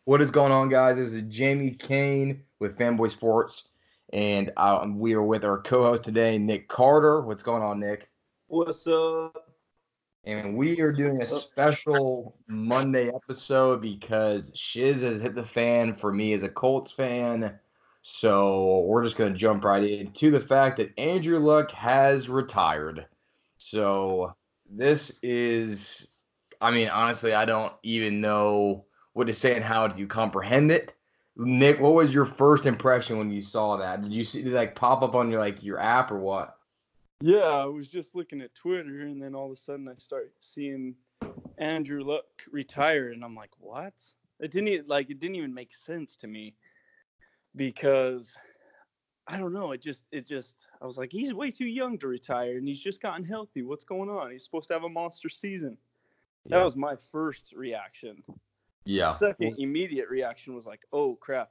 What is going on, guys? This is Jamie Kane with Fanboy Sports, and we are with our co-host today, Nick Carter. What's going on, Nick? What's up? And we are doing a special Monday episode because Shiz has hit the fan for me as a Colts fan. So we're just going to jump right into the fact that Andrew Luck has retired. So this is, I mean, honestly, I don't even know what to say and how do you comprehend it. Nick, what was your first impression when you saw that? Did you see it like pop up on your app or what? Yeah, I was just looking at Twitter, and then all of a sudden I start seeing Andrew Luck retire, and I'm like, what? It didn't even make sense to me because I don't know. It just I was like, he's way too young to retire, and he's just gotten healthy. What's going on? He's supposed to have a monster season. That Yeah. was my first reaction. Yeah. Second immediate reaction was like, oh crap,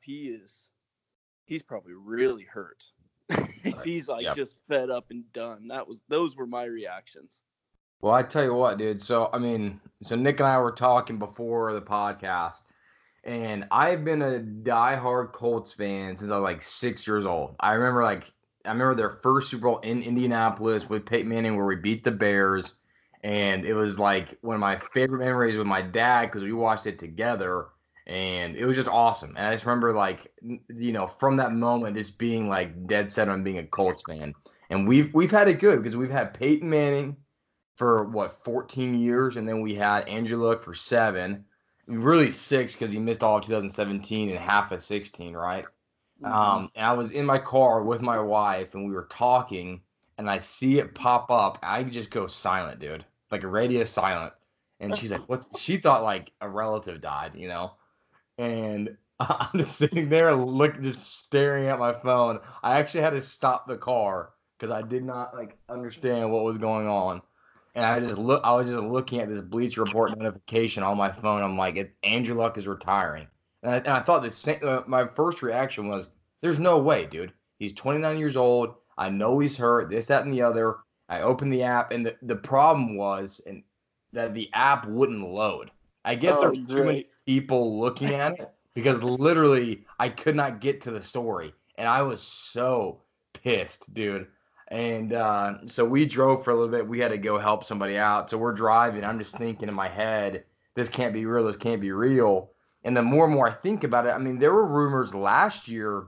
he's probably really hurt. If he's like Yeah. just fed up and done. Those were my reactions. Well, I tell you what, dude. So, I mean, so Nick and I were talking before the podcast, and I've been a diehard Colts fan since I was like 6 years old. I remember their first Super Bowl in Indianapolis with Peyton Manning where we beat the Bears, and it was like one of my favorite memories with my dad because we watched it together, and it was just awesome. And I just remember from that moment just being like dead set on being a Colts fan. And we've had it good because we've had Peyton Manning for what 14 years, and then we had Andrew Luck for 7, really 6 because he missed all of 2017 and half of 16, right? And I was in my car with my wife, and we were talking, and I see it pop up. I just go silent, dude, like a radio silent. And she's like, "What's?" She thought like a relative died, you know. And I'm just sitting there, just staring at my phone. I actually had to stop the car because I did not like understand what was going on. And I was just looking at this Bleacher Report notification on my phone. I'm like, Andrew Luck is retiring. And I thought the same, my first reaction was, there's no way, dude. He's 29 years old. I know he's hurt, this, that, and the other. I opened the app, and the problem was that the app wouldn't load. I guess Oh, there's too many great. people looking at it because literally I could not get to the story. And I was so pissed, dude. And so we drove for a little bit. We had to go help somebody out. So we're driving. I'm just thinking in my head, this can't be real. This can't be real. And the more and more I think about it, I mean, there were rumors last year,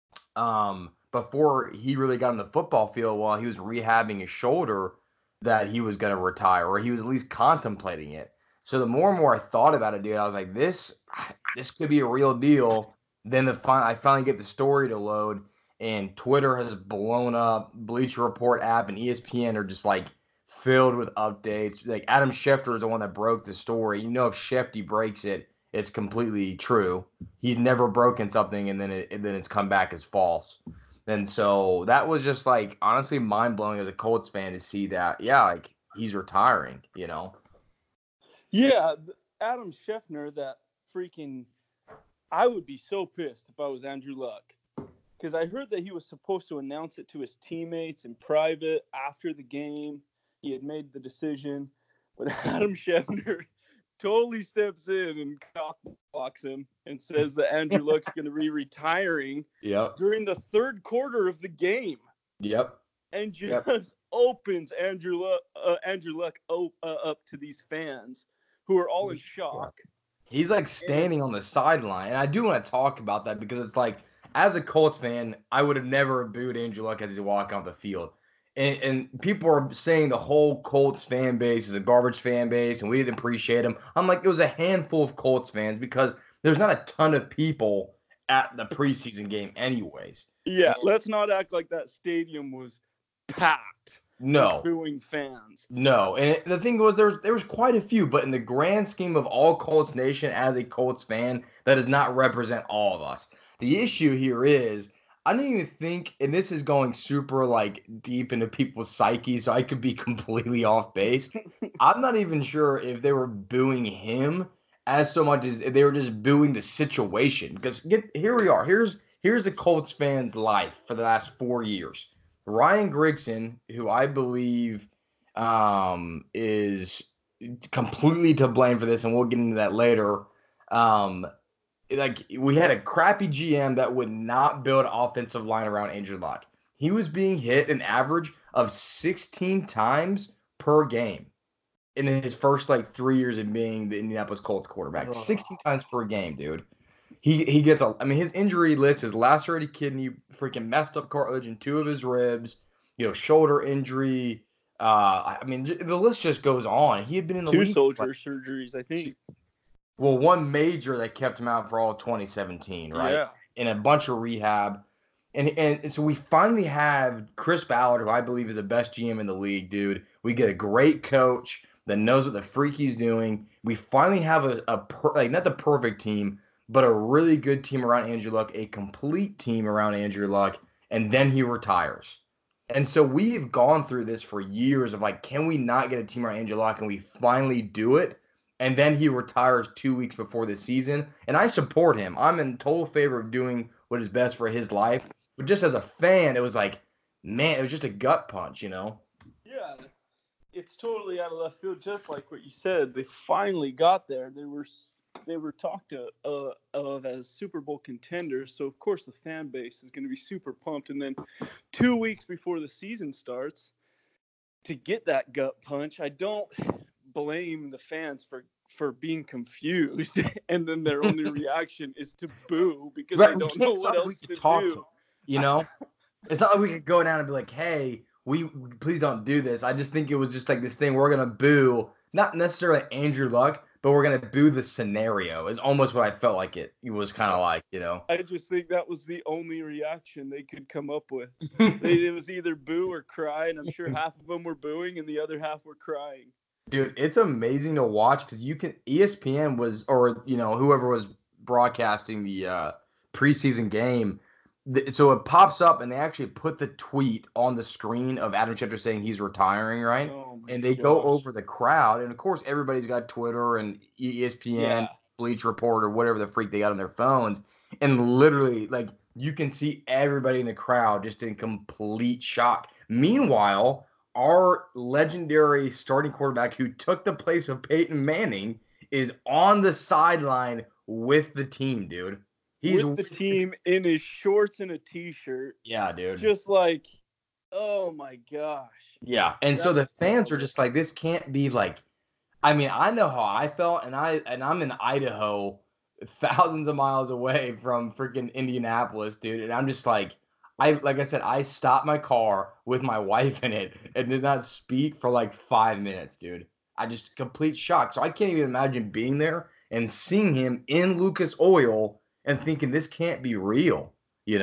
before he really got on the football field while he was rehabbing his shoulder, that he was going to retire, or he was at least contemplating it. So the more and more I thought about it, dude, I was like, this could be a real deal. Then I finally get the story to load, and Twitter has blown up. Bleacher Report app and ESPN are just like filled with updates. Like Adam Schefter is the one that broke the story. You know, if Shefty breaks it, it's completely true. He's never broken something and then it's come back as false. And so that was just like honestly mind blowing as a Colts fan to see that. Yeah, like he's retiring. You know. Yeah, Adam Scheffner, that freaking. I would be so pissed if I was Andrew Luck. Because I heard that he was supposed to announce it to his teammates in private after the game. He had made the decision. But Adam Scheffner totally steps in and cockblocks him and says that Andrew Luck's going to be retiring Yep. during the third quarter of the game. Yep. And Yep. just opens Andrew Luck up to these fans who are all in shock. He's like standing on the sideline, and I do want to talk about that because it's like, as a Colts fan, I would have never booed Andrew Luck as he's walking off the field. And people are saying the whole Colts fan base is a garbage fan base, and we didn't appreciate him. I'm like, it was a handful of Colts fans because there's not a ton of people at the preseason game, anyways. Yeah, And let's not act like that stadium was packed with no, booing fans. no, and the thing was, there was quite a few, but in the grand scheme of all Colts Nation, as a Colts fan, that does not represent all of us. The issue here is, I don't even think, and this is going super like deep into people's psyche, so I could be completely off base. I'm not even sure if they were booing him as so much as they were just booing the situation. Because here we are. Here's the Colts fans' life for the last 4 years. Ryan Grigson, who I believe is completely to blame for this, and we'll get into that later. Um, like we had a crappy GM that would not build an offensive line around Andrew Luck. He was being hit an average of 16 times per game in his first like 3 years of being the Indianapolis Colts quarterback. 16 times per game, dude. He gets I mean, his injury list is lacerated kidney, freaking messed up cartilage in 2 of his ribs, shoulder injury. I mean, the list just goes on. He had been in the 2 league soldier surgeries, I think. well, one major that kept him out for all of 2017, right? Yeah. And a bunch of rehab. And so we finally have Chris Ballard, who I believe is the best GM in the league, dude. We get a great coach that knows what the freak he's doing. We finally have not the perfect team, but a really good team around Andrew Luck, a complete team around Andrew Luck, and then he retires. And so we've gone through this for years of like, can we not get a team around Andrew Luck? And we finally do it. And then he retires 2 weeks before the season. And I support him. I'm in total favor of doing what is best for his life. But just as a fan, it was like, man, it was just a gut punch, Yeah, it's totally out of left field, just like what you said. They finally got there. They were talked of as Super Bowl contenders, so of course the fan base is going to be super pumped. And then 2 weeks before the season starts, to get that gut punch, I don't blame the fans for being confused, and then their only reaction is to boo because they don't know what else to do. It's not like we could go down and be like, hey, please don't do this. I just think it was just like this thing we're gonna boo, not necessarily Andrew Luck, but we're gonna boo the scenario. Is almost what I felt like it was kind of like, I just think that was the only reaction they could come up with. It was either boo or cry, and I'm sure half of them were booing and the other half were crying. Dude, it's amazing to watch because ESPN was, or whoever was broadcasting the preseason game. So it pops up and they actually put the tweet on the screen of Adam Schefter saying he's retiring, right? And they go over the crowd, and of course everybody's got Twitter and ESPN, Bleach Report, or whatever the freak they got on their phones, and literally like you can see everybody in the crowd just in complete shock. Meanwhile, our legendary starting quarterback who took the place of Peyton Manning is on the sideline with the team, dude. He's with the team in his shorts and a t-shirt. Yeah, dude. Just like, oh my gosh. Yeah, and so the fans are just like, this can't be like. I mean, I know how I felt, and I'm in Idaho, thousands of miles away from freaking Indianapolis, dude, and I'm just like I said, I stopped my car with my wife in it and did not speak for like 5 minutes, dude. I just complete shock. So I can't even imagine being there and seeing him in Lucas Oil and thinking this can't be real,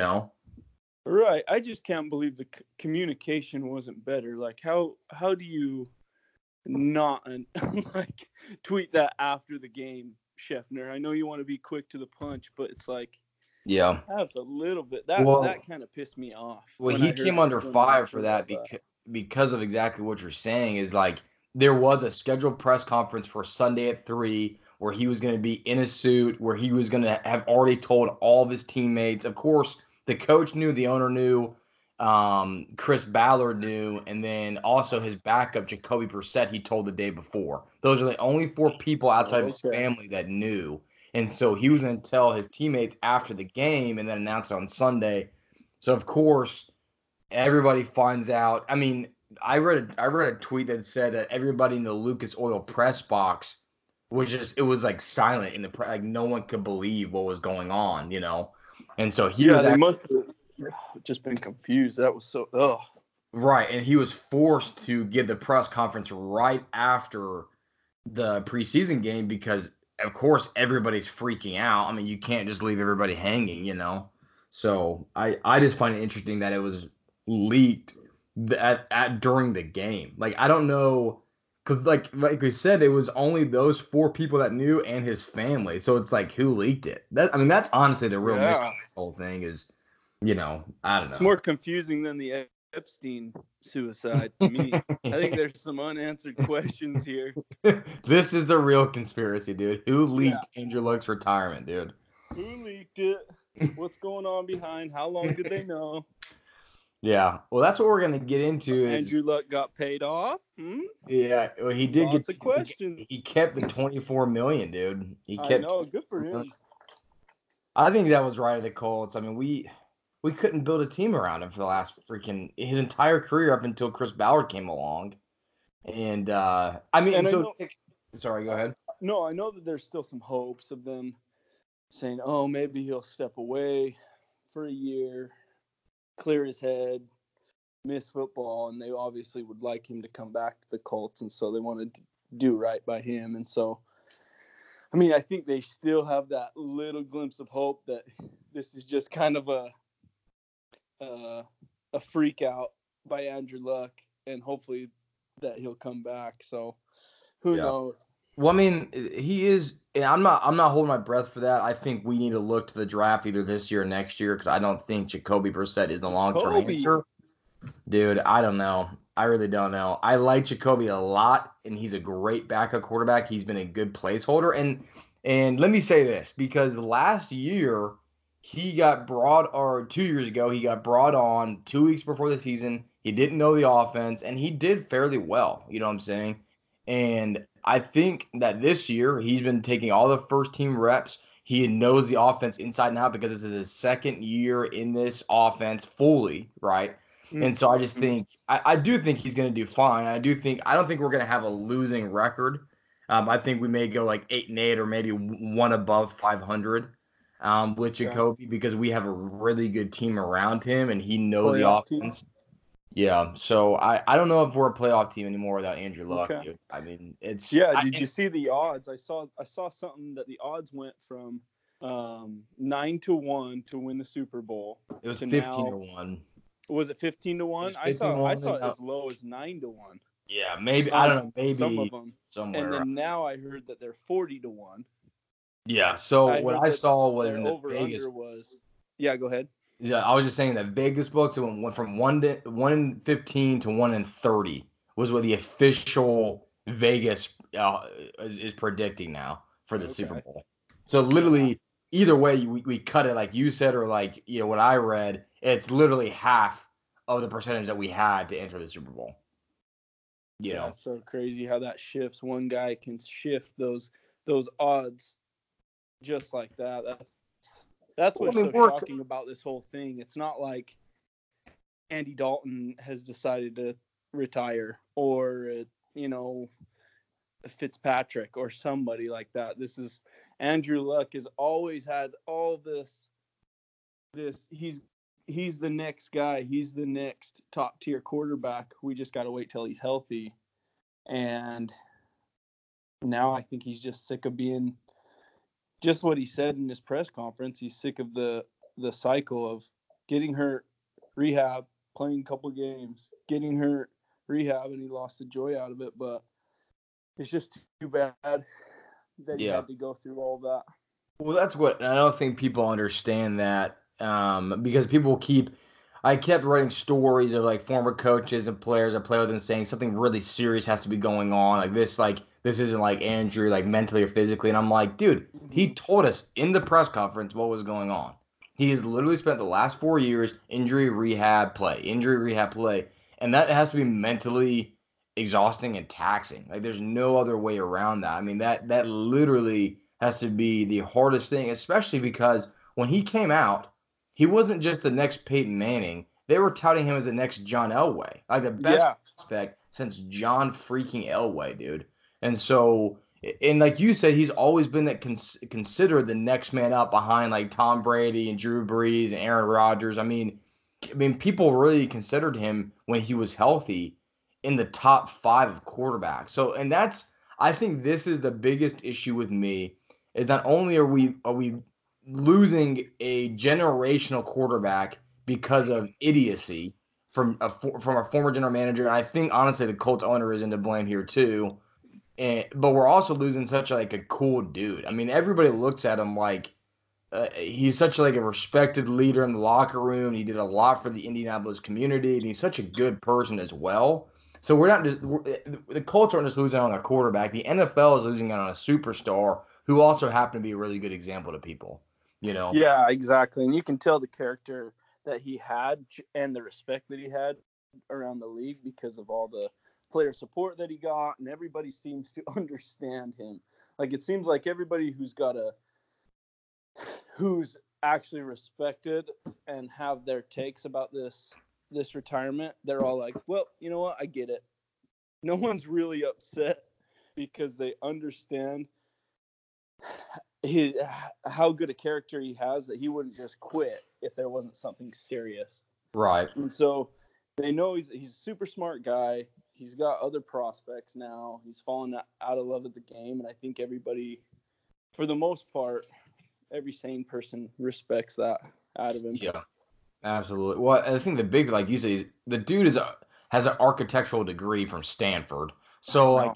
Right. I just can't believe the communication wasn't better. Like, how do you not like tweet that after the game, Schefter? I know you want to be quick to the punch, but it's like, yeah, that's a little bit. That kind of pissed me off. Well, he came under fire for that because of exactly what you're saying. Is like there was a scheduled press conference for Sunday at 3 where he was going to be in a suit, where he was going to have already told all of his teammates. Of course, the coach knew, the owner knew, Chris Ballard knew, and then also his backup, Jacoby Brissett, he told the day before. Those are the only 4 people outside of his family that knew. And so he was going to tell his teammates after the game and then announce it on Sunday. So, of course, everybody finds out. I mean, I read a tweet that said that everybody in the Lucas Oil press box it was like silent in the like no one could believe what was going on, And so they must have just been confused. That was so right, and he was forced to give the press conference right after the preseason game because, of course, everybody's freaking out. I mean, you can't just leave everybody hanging, So I just find it interesting that it was leaked during the game. Like, I don't know. Because, like we said, it was only those 4 people that knew and his family. So it's like, who leaked it? That's honestly the real mystery of this whole thing is, I don't know. It's more confusing than the Epstein suicide to me. I think there's some unanswered questions here. This is the real conspiracy, dude. Who leaked Andrew Luck's retirement, dude? Who leaked it? What's going on behind? How long did they know? Yeah, well, that's what we're gonna get into. Andrew Luck got paid off. Yeah, well, he did get questions. He kept the $24 million, dude. I know, good for him. I think that was right of the Colts. I mean, we couldn't build a team around him for the last freaking his entire career up until Chris Ballard came along. And I mean, And I so know, sorry, go ahead. no, I know that there's still some hopes of them saying, oh, maybe he'll step away for a year, clear his head, miss football, and they obviously would like him to come back to the Colts, and so they wanted to do right by him. And so, I mean, I think they still have that little glimpse of hope that this is just kind of a freak out by Andrew Luck, and hopefully that he'll come back. So who knows? Well, I mean, he is. And I'm not holding my breath for that. I think we need to look to the draft either this year or next year because I don't think Jacoby Brissett is the long-term answer. Dude, I don't know. I really don't know. I like Jacoby a lot, and he's a great backup quarterback. He's been a good placeholder. And let me say this, because last year he got brought, or 2 years ago, he got brought on 2 weeks before the season. He didn't know the offense, and he did fairly well. You know what I'm saying? And I think that this year he's been taking all the first team reps. He knows the offense inside and out because this is his second year in this offense fully, right? And so I just think I do think he's going to do fine. I don't think we're going to have a losing record. I think we may go like 8-8 or maybe one above 500 with Jacoby because we have a really good team around him and he knows the offense. Yeah, so I don't know if we're a playoff team anymore without Andrew Luck, dude. I mean, it's Did you see the odds? I saw something that the odds went from 9-1 to win the Super Bowl. It was 15-1. Was it 15-1? I saw it as low as 9-1. Yeah, maybe I don't know, maybe some of them somewhere. And then now I heard that they're 40-1. Yeah. So what I saw was in the Vegas was. Yeah, go ahead. Yeah, I was just saying that Vegas books went from 1-15 to 1-30 was what the official Vegas is predicting now for the Super Bowl. So literally, either way, we cut it like you said, or like what I read. It's literally half of the percentage that we had to enter the Super Bowl. It's so crazy how that shifts. One guy can shift those odds just like that. That's what's so shocking about this whole thing. It's not like Andy Dalton has decided to retire or Fitzpatrick or somebody like that. This is Andrew Luck has always had all this he's the next guy. He's the next top tier quarterback. We just got to wait till he's healthy. And now I think he's just sick of being just what he said in his press conference. He's sick of the cycle of getting hurt, rehab, playing a couple games, getting hurt, rehab, and he lost the joy out of it. But it's just too bad that he had to go through all that. Well, that's what I don't think people understand that because people I kept writing stories of like former coaches and players that play with them saying something really serious has to be going on. This isn't like Andrew, like mentally or physically. And I'm like, dude, he told us in the press conference what was going on. He has literally spent the last 4 years injury, rehab, play. And that has to be mentally exhausting and taxing. Like there's no other way around that. I mean, that literally has to be the hardest thing, especially because when he came out, he wasn't just the next Peyton Manning. They were touting him as the next John Elway, like the best prospect since John freaking Elway, dude. And so, and like you said, he's always been that considered the next man up behind like Tom Brady and Drew Brees and Aaron Rodgers. I mean, people really considered him when he was healthy in the top 5 of quarterbacks. So, and I think this is the biggest issue with me is not only are we losing a generational quarterback because of idiocy from a former general manager. And I think honestly the Colts owner is to blame here too. But we're also losing such a cool dude. I mean, everybody looks at him like he's such a respected leader in the locker room. He did a lot for the Indianapolis community, and he's such a good person as well. So the Colts aren't just losing on a quarterback. The NFL is losing on a superstar who also happened to be a really good example to people. Yeah, exactly. And you can tell the character that he had and the respect that he had around the league because of all the player support that he got, and everybody seems to understand him. Like it seems like everybody who's actually respected and have their takes about this retirement, they're all like, well, you know what? I get it. No one's really upset because they understand how good a character he has, that he wouldn't just quit if there wasn't something serious. Right. And so they know he's a super smart guy. He's got other prospects now. He's fallen out of love with the game. And I think everybody, for the most part, every sane person respects that out of him. Yeah, absolutely. Well, I think the big, like you said, the dude has an architectural degree from Stanford. So like,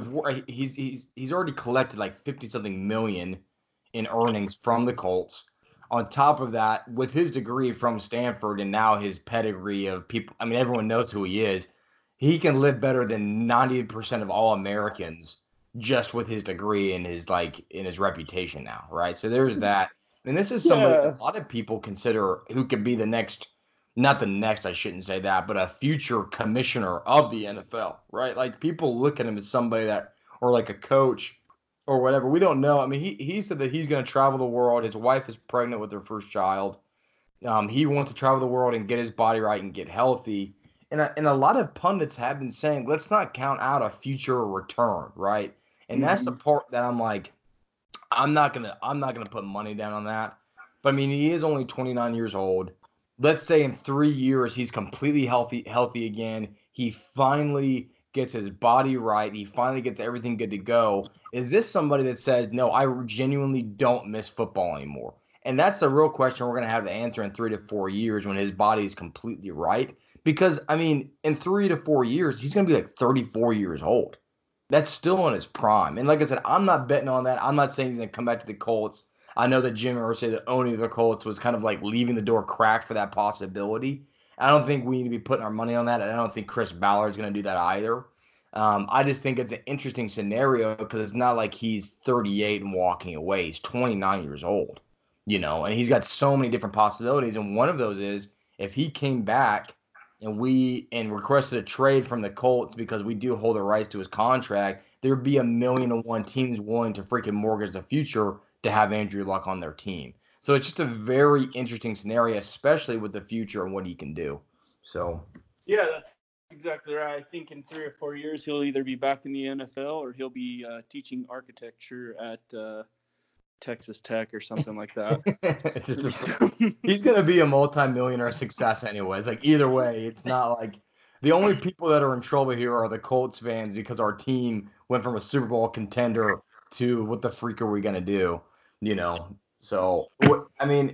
he's already collected like 50-something million in earnings from the Colts. On top of that, with his degree from Stanford and now his pedigree of people, I mean, everyone knows who he is. He can live better than 90% of all Americans just with his degree and his reputation now, right? So there's that. And this is somebody a lot of people consider who could be the next, not the next, I shouldn't say that, but a future commissioner of the NFL, right? Like people look at him as somebody that, or like a coach or whatever. We don't know. I mean, he said that he's going to travel the world. His wife is pregnant with their first child. He wants to travel the world and get his body right and get healthy. And a lot of pundits have been saying, let's not count out a future return, right? And that's the part that I'm like, I'm not gonna put money down on that. But I mean, he is only 29 years old. Let's say in 3 years he's completely healthy again. He finally gets his body right. He finally gets everything good to go. Is this somebody that says, no, I genuinely don't miss football anymore? And that's the real question we're going to have to answer in 3 to 4 years when his body is completely right. Because, I mean, in 3 to 4 years, he's going to be like 34 years old. That's still in his prime. And like I said, I'm not betting on that. I'm not saying he's going to come back to the Colts. I know that Jim Irsay, the owner of the Colts, was kind of like leaving the door cracked for that possibility. I don't think we need to be putting our money on that. And I don't think Chris Ballard's going to do that either. I just think it's an interesting scenario because it's not like he's 38 and walking away. He's 29 years old, and he's got so many different possibilities. And one of those is if he came back and requested a trade from the Colts because we do hold the rights to his contract, there'd be 1,000,001 teams willing to freaking mortgage the future to have Andrew Luck on their team. So it's just a very interesting scenario, especially with the future and what he can do. So yeah, that's exactly right. I think in 3 or 4 years he'll either be back in the NFL or he'll be teaching architecture at Texas Tech or something like that. He's going to be a multi-millionaire success anyways. Like either way, it's not like the only people that are in trouble here are the Colts fans because our team went from a Super Bowl contender to what the freak are we going to do, So, I mean,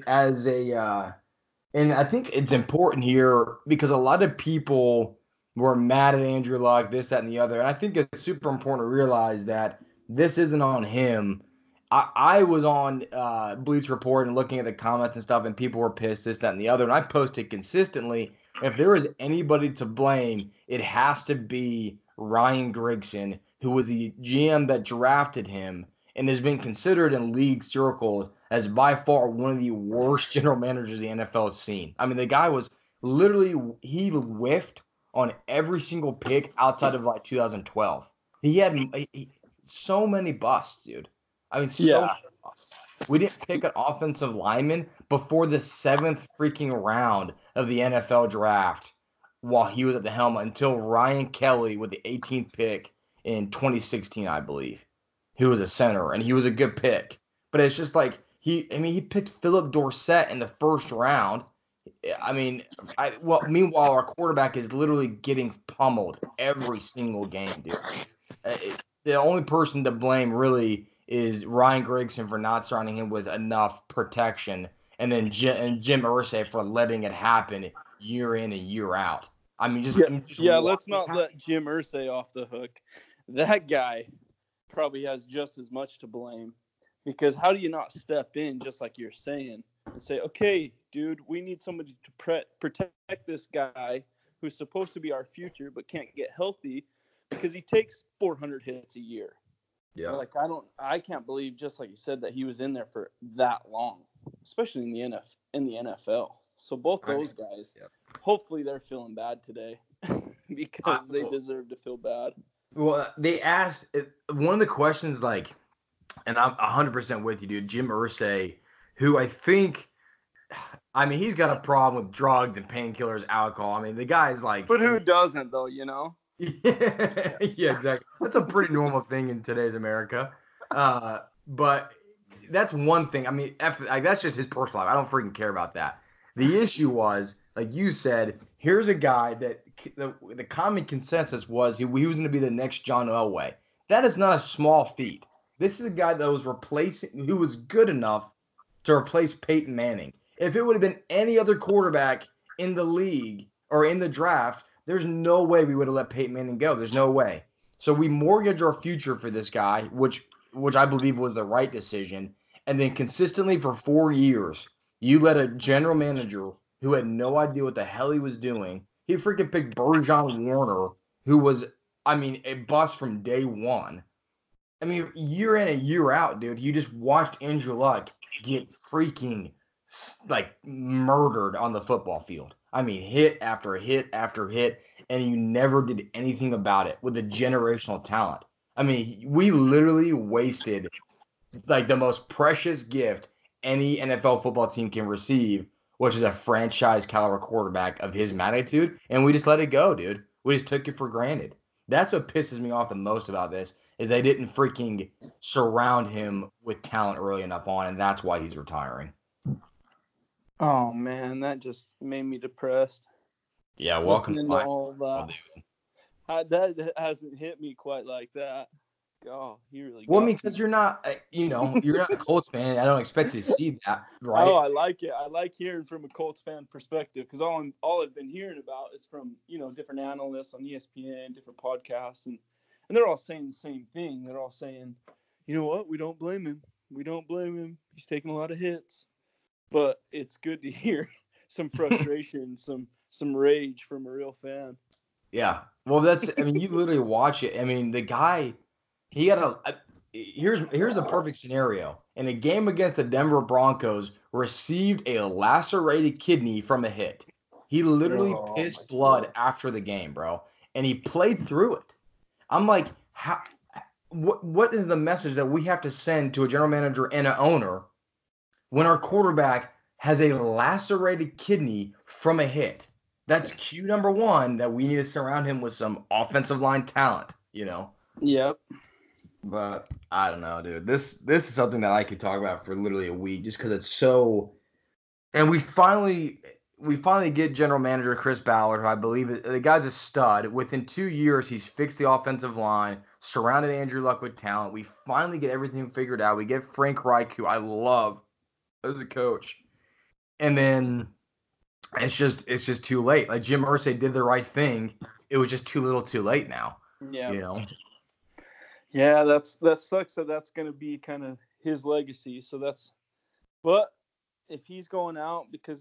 and I think it's important here because a lot of people were mad at Andrew Luck, this, that, and the other. And I think it's super important to realize that this isn't on him. I was on Bleach Report and looking at the comments and stuff, and people were pissed, this, that, and the other. And I posted consistently, if there is anybody to blame, it has to be Ryan Grigson, who was the GM that drafted him and has been considered in league circles as by far one of the worst general managers the NFL has seen. I mean, the guy was literally, he whiffed on every single pick outside of like 2012. He had so many busts, dude. I mean, so many busts. We didn't pick an offensive lineman before the 7th freaking round of the NFL draft while he was at the helm until Ryan Kelly with the 18th pick in 2016, I believe, who was a center, and he was a good pick. But it's just like he picked Philip Dorsett in the first round. I mean, meanwhile, our quarterback is literally getting pummeled every single game, dude. The only person to blame really is Ryan Grigson for not surrounding him with enough protection, and then Jim Irsay for letting it happen year in and year out. I mean, let's not let Jim Irsay off the hook. That guy probably has just as much to blame, because how do you not step in, just like you're saying, and say, okay, dude, we need somebody to protect this guy who's supposed to be our future but can't get healthy because he takes 400 hits a year. Yeah. Like I can't believe, just like you said, that he was in there for that long, especially in the NFL. So both those guys, hopefully they're feeling bad today because they deserve to feel bad. Well, they asked one of the questions, like, and I'm 100% with you, dude. Jim Irsay, who I think I mean, he's got a problem with drugs and painkillers, alcohol. I mean, the guy's like. But who doesn't, though, you know? Yeah, exactly. That's a pretty normal thing in today's America. But that's one thing. I mean, like, that's just his personal life. I don't freaking care about that. The issue was, like you said, here's a guy that the common consensus was he was going to be the next John Elway. That is not a small feat. This is a guy that was who was good enough to replace Peyton Manning. If it would have been any other quarterback in the league or in the draft, there's no way we would have let Peyton Manning go. There's no way. So we mortgage our future for this guy, which I believe was the right decision. And then consistently for 4 years, you let a general manager who had no idea what the hell he was doing. He freaking picked Burgeon Warner, who was, I mean, a bust from day one. I mean, year in and year out, dude, you just watched Andrew Luck get freaking like murdered on the football field. I mean, hit after hit after hit, and you never did anything about it with a generational talent. I mean, we literally wasted like the most precious gift any NFL football team can receive, which is a franchise caliber quarterback of his magnitude, and we just let it go, dude. We just took it for granted. That's what pisses me off the most about this is they didn't freaking surround him with talent early enough on, and that's why he's retiring. Oh man, that just made me depressed. Yeah, welcome to my all that. That hasn't hit me quite like that. Oh, he really. Well, I mean, because you're not a Colts fan. I don't expect you to see that, right? Oh, I like it. I like hearing from a Colts fan perspective because all I've been hearing about is from different analysts on ESPN, different podcasts, and they're all saying the same thing. They're all saying, you know what? We don't blame him. We don't blame him. He's taking a lot of hits, but it's good to hear some frustration, some rage from a real fan. Yeah. Well, I mean, you literally watch it. I mean, the guy. He had here's a perfect scenario. In a game against the Denver Broncos, received a lacerated kidney from a hit. He literally pissed blood after the game, bro, and he played through it. I'm like, what is the message that we have to send to a general manager and an owner when our quarterback has a lacerated kidney from a hit? That's cue number one that we need to surround him with some offensive line talent, Yep. But I don't know, dude. This is something that I could talk about for literally a week, just because it's so. And we finally get general manager Chris Ballard, who I believe the guy's a stud. Within 2 years, he's fixed the offensive line, surrounded Andrew Luck with talent. We finally get everything figured out. We get Frank Reich, who I love as a coach, and then it's just too late. Like Jim Irsay did the right thing. It was just too little, too late now. Yeah. Yeah, that sucks that that's going to be kind of his legacy. So but if he's going out because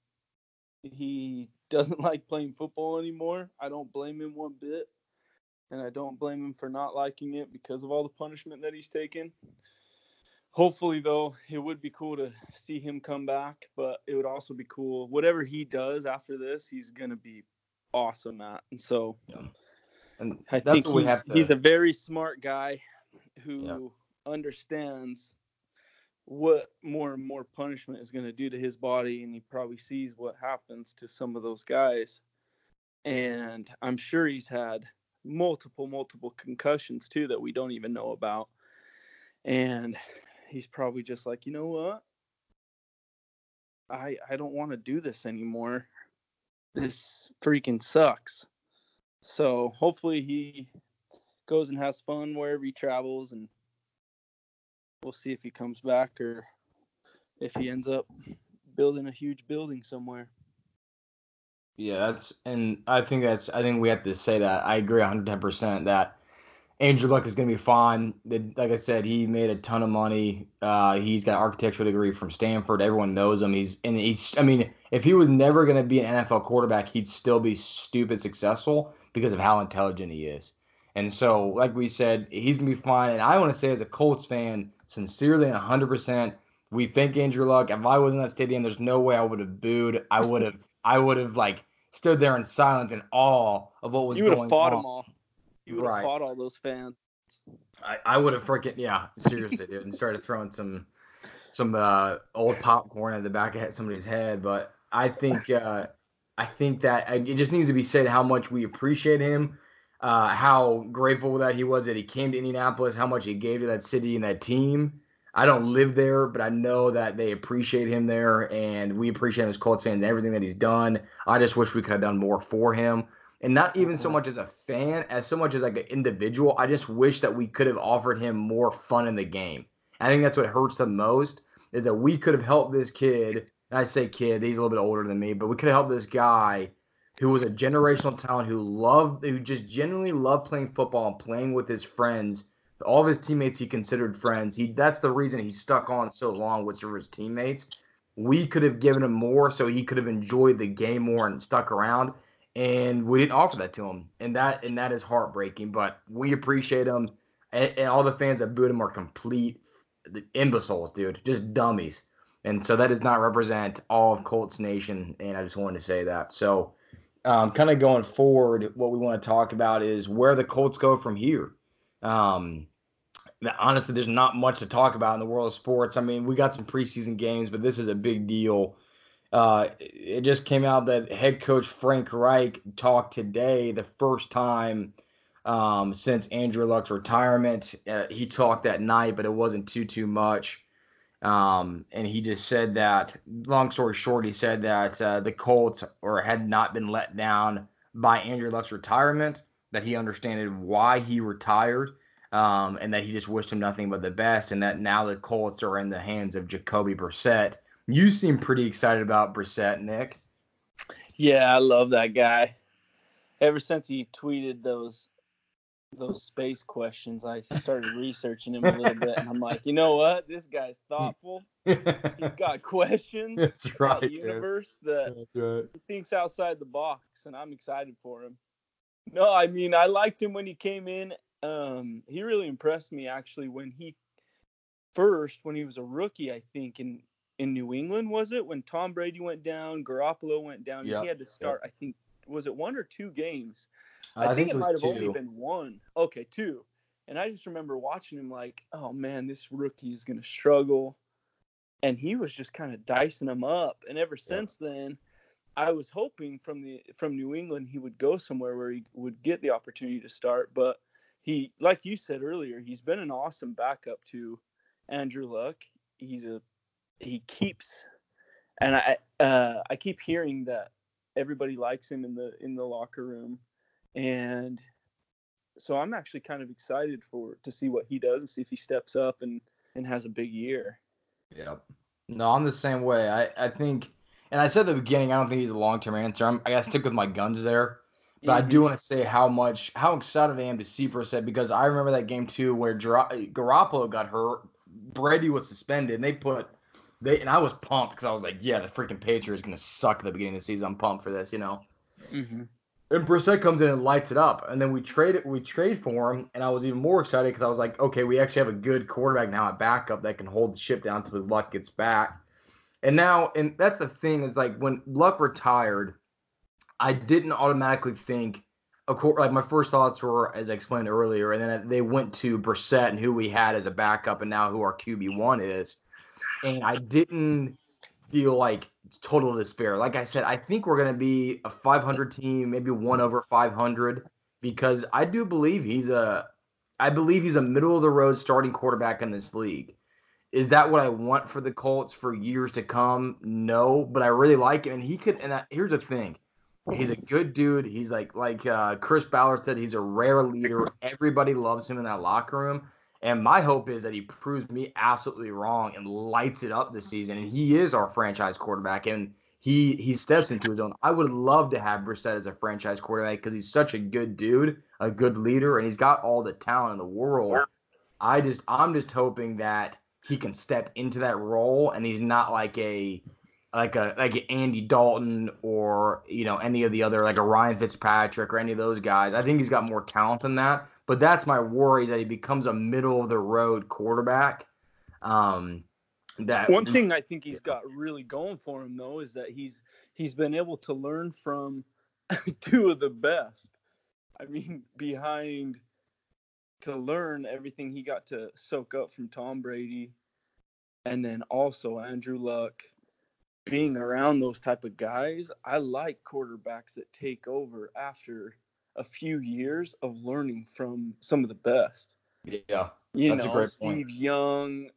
he doesn't like playing football anymore, I don't blame him one bit. And I don't blame him for not liking it because of all the punishment that he's taken. Hopefully, though, it would be cool to see him come back, but it would also be cool. Whatever he does after this, he's going to be awesome at. And so and I think he's a very smart guy who understands what more and more punishment is going to do to his body, and he probably sees what happens to some of those guys. And I'm sure he's had multiple concussions too that we don't even know about. And he's probably just like, you know what? I don't want to do this anymore. This freaking sucks. So hopefully he goes and has fun wherever he travels, and we'll see if he comes back or if he ends up building a huge building somewhere. Yeah, I think we have to say that. I agree 110% that Andrew Luck is going to be fine. Like I said, he made a ton of money. He's got an architectural degree from Stanford. Everyone knows him. I mean, if he was never going to be an NFL quarterback, he'd still be stupid successful because of how intelligent he is. And so, like we said, he's going to be fine. And I want to say, as a Colts fan, sincerely and 100%, we thank Andrew Luck. If I was in that stadium, there's no way I would have booed. I would have like stood there in silence and awe of what was going on. You would have fought them all. You would have fought all those fans. I would have freaking, seriously, dude, and started throwing some some old popcorn at the back of somebody's head. But I think that it just needs to be said how much we appreciate him, how grateful that he was that he came to Indianapolis, how much he gave to that city and that team. I don't live there, but I know that they appreciate him there, and we appreciate him as Colts fans and everything that he's done. I just wish we could have done more for him. And not even so much as a fan, as so much as like an individual. I just wish that we could have offered him more fun in the game. I think that's what hurts the most is that we could have helped this kid. And I say kid, he's a little bit older than me, but we could have helped this guy who was a generational talent who just genuinely loved playing football and playing with his friends. All of his teammates he considered friends. That's the reason he stuck on so long with his teammates. We could have given him more so he could have enjoyed the game more and stuck around. And we didn't offer that to him, and that is heartbreaking. But we appreciate him, and all the fans that booed him are complete imbeciles, dude, just dummies. And so that does not represent all of Colts Nation, and I just wanted to say that. So, kind of going forward, what we want to talk about is where the Colts go from here. Um, Honestly, there's not much to talk about in the world of sports. I mean, we got some preseason games, but this is a big deal. It just came out that head coach Frank Reich talked today, the first time since Andrew Luck's retirement. He talked that night, but it wasn't too much. And he just said that, long story short, he said that the Colts had not been let down by Andrew Luck's retirement, that he understood why he retired, and that he just wished him nothing but the best, and that now the Colts are in the hands of Jacoby Brissett. You seem pretty excited about Brissett, Nick. Yeah, I love that guy. Ever since he tweeted those space questions, I started researching him a little bit, and I'm like, you know what? This guy's thoughtful. He's got questions. That's right, about universe that he thinks outside the box, and I'm excited for him. No, I mean, I liked him when he came in. He really impressed me actually when he was a rookie, I think in New England, was it when Tom Brady went down, Garoppolo went down, and he had to start. I think was it 1 or 2 games? I think it might have only been 1. Okay, 2. And I just remember watching him like, oh man, this rookie is gonna struggle. And he was just kind of dicing them up. And ever since then, I was hoping from New England he would go somewhere where he would get the opportunity to start. But he, like you said earlier, he's been an awesome backup to Andrew Luck. He keeps, and I keep hearing that everybody likes him in the locker room, and so I'm actually kind of excited to see what he does and see if he steps up and has a big year. Yep. No, I'm the same way. I think, and I said at the beginning, I don't think he's a long-term answer. I got to stick with my guns there. But I do want to say how excited I am to see Brissett, because I remember that game too where Garoppolo got hurt, Brady was suspended, and and I was pumped because I was like, yeah, the freaking Patriots going to suck at the beginning of the season. I'm pumped for this, you know. Mm-hmm. And Brissett comes in and lights it up, and then we trade for him, and I was even more excited because I was like, okay, we actually have a good quarterback now at backup that can hold the ship down until Luck gets back. And that's the thing is, like, when Luck retired, I didn't automatically think, of course, like my first thoughts were, as I explained earlier, and then they went to Brissett and who we had as a backup and now who our QB1 is. And I didn't feel like total despair. Like I said, I think we're going to be a 500 team, maybe 1 over 500, because I believe he's a middle of the road starting quarterback in this league. Is that what I want for the Colts for years to come? No, but I really like him, and he could. And here's the thing: he's a good dude. He's like Chris Ballard said, he's a rare leader. Everybody loves him in that locker room. And my hope is that he proves me absolutely wrong and lights it up this season. And he is our franchise quarterback, and he steps into his own. I would love to have Brissett as a franchise quarterback because he's such a good dude, a good leader, and he's got all the talent in the world. I'm just hoping that he can step into that role, and he's not like an Andy Dalton or, you know, any of the other, like a Ryan Fitzpatrick or any of those guys. I think he's got more talent than that. But that's my worry, that he becomes a middle of the road quarterback. One thing I think he's got really going for him though is that he's been able to learn from 2 of the best. I mean, to learn everything he got to soak up from Tom Brady And then also Andrew Luck being around those type of guys. I like quarterbacks that take over after a few years of learning from some of the best. Yeah, You that's a know, great point. Steve Young,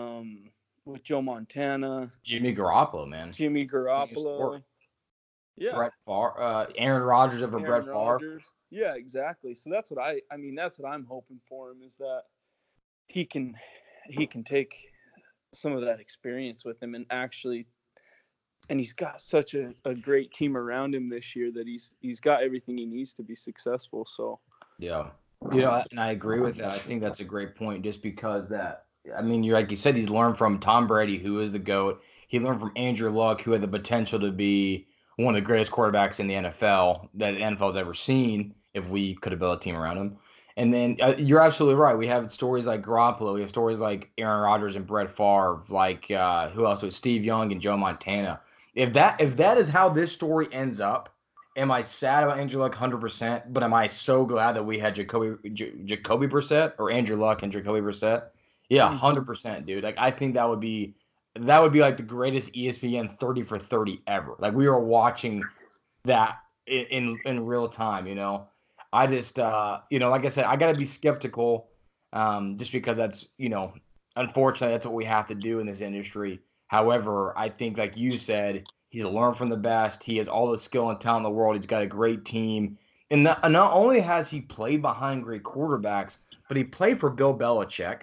with Joe Montana, Jimmy Garoppolo, man. Jimmy Same story. Garoppolo. Yeah. Brett Favre, Aaron Rodgers over Aaron Brett Favre. Rodgers. Yeah, exactly. So that's what I mean, that's what I'm hoping for him, is that he can take some of that experience with him and actually, and he's got such a great team around him this year that he's got everything he needs to be successful. So Yeah. And I agree with that. I think that's a great point just because that, I mean, you like you said, he's learned from Tom Brady, who is the GOAT. He learned from Andrew Luck, who had the potential to be one of the greatest quarterbacks in the NFL that the NFL's ever seen if we could have built a team around him. And then you're absolutely right. We have stories like Garoppolo. We have stories like Aaron Rodgers and Brett Favre, like who else? Was Steve Young and Joe Montana. If that is how this story ends up, am I sad about Andrew Luck 100%? But am I so glad that we had Jacoby Brissett or Andrew Luck and Jacoby Brissett? Yeah, 100%, dude. Like I think that would be like the greatest ESPN 30 for 30 ever. Like we were watching that in real time. I just like I said, I gotta be skeptical, just because that's unfortunately that's what we have to do in this industry. However, I think like you said, he's learned from the best. He has all the skill and talent in the world. He's got a great team. And not only has he played behind great quarterbacks, but he played for Bill Belichick.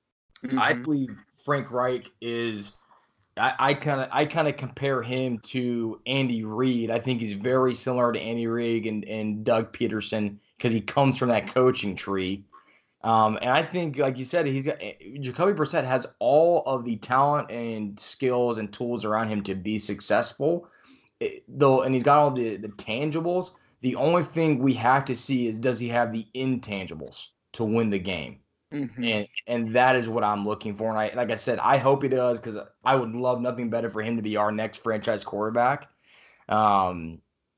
I believe Frank Reich is I kind of compare him to Andy Reid. I think he's very similar to Andy Reid and Doug Peterson because he comes from that coaching tree. And I think, like you said, Jacoby Brissett has all of the talent and skills and tools around him to be successful. And he's got all the tangibles. The only thing we have to see is, does he have the intangibles to win the game? And that is what I'm looking for. And like I said, I hope he does, because I would love nothing better for him to be our next franchise quarterback. But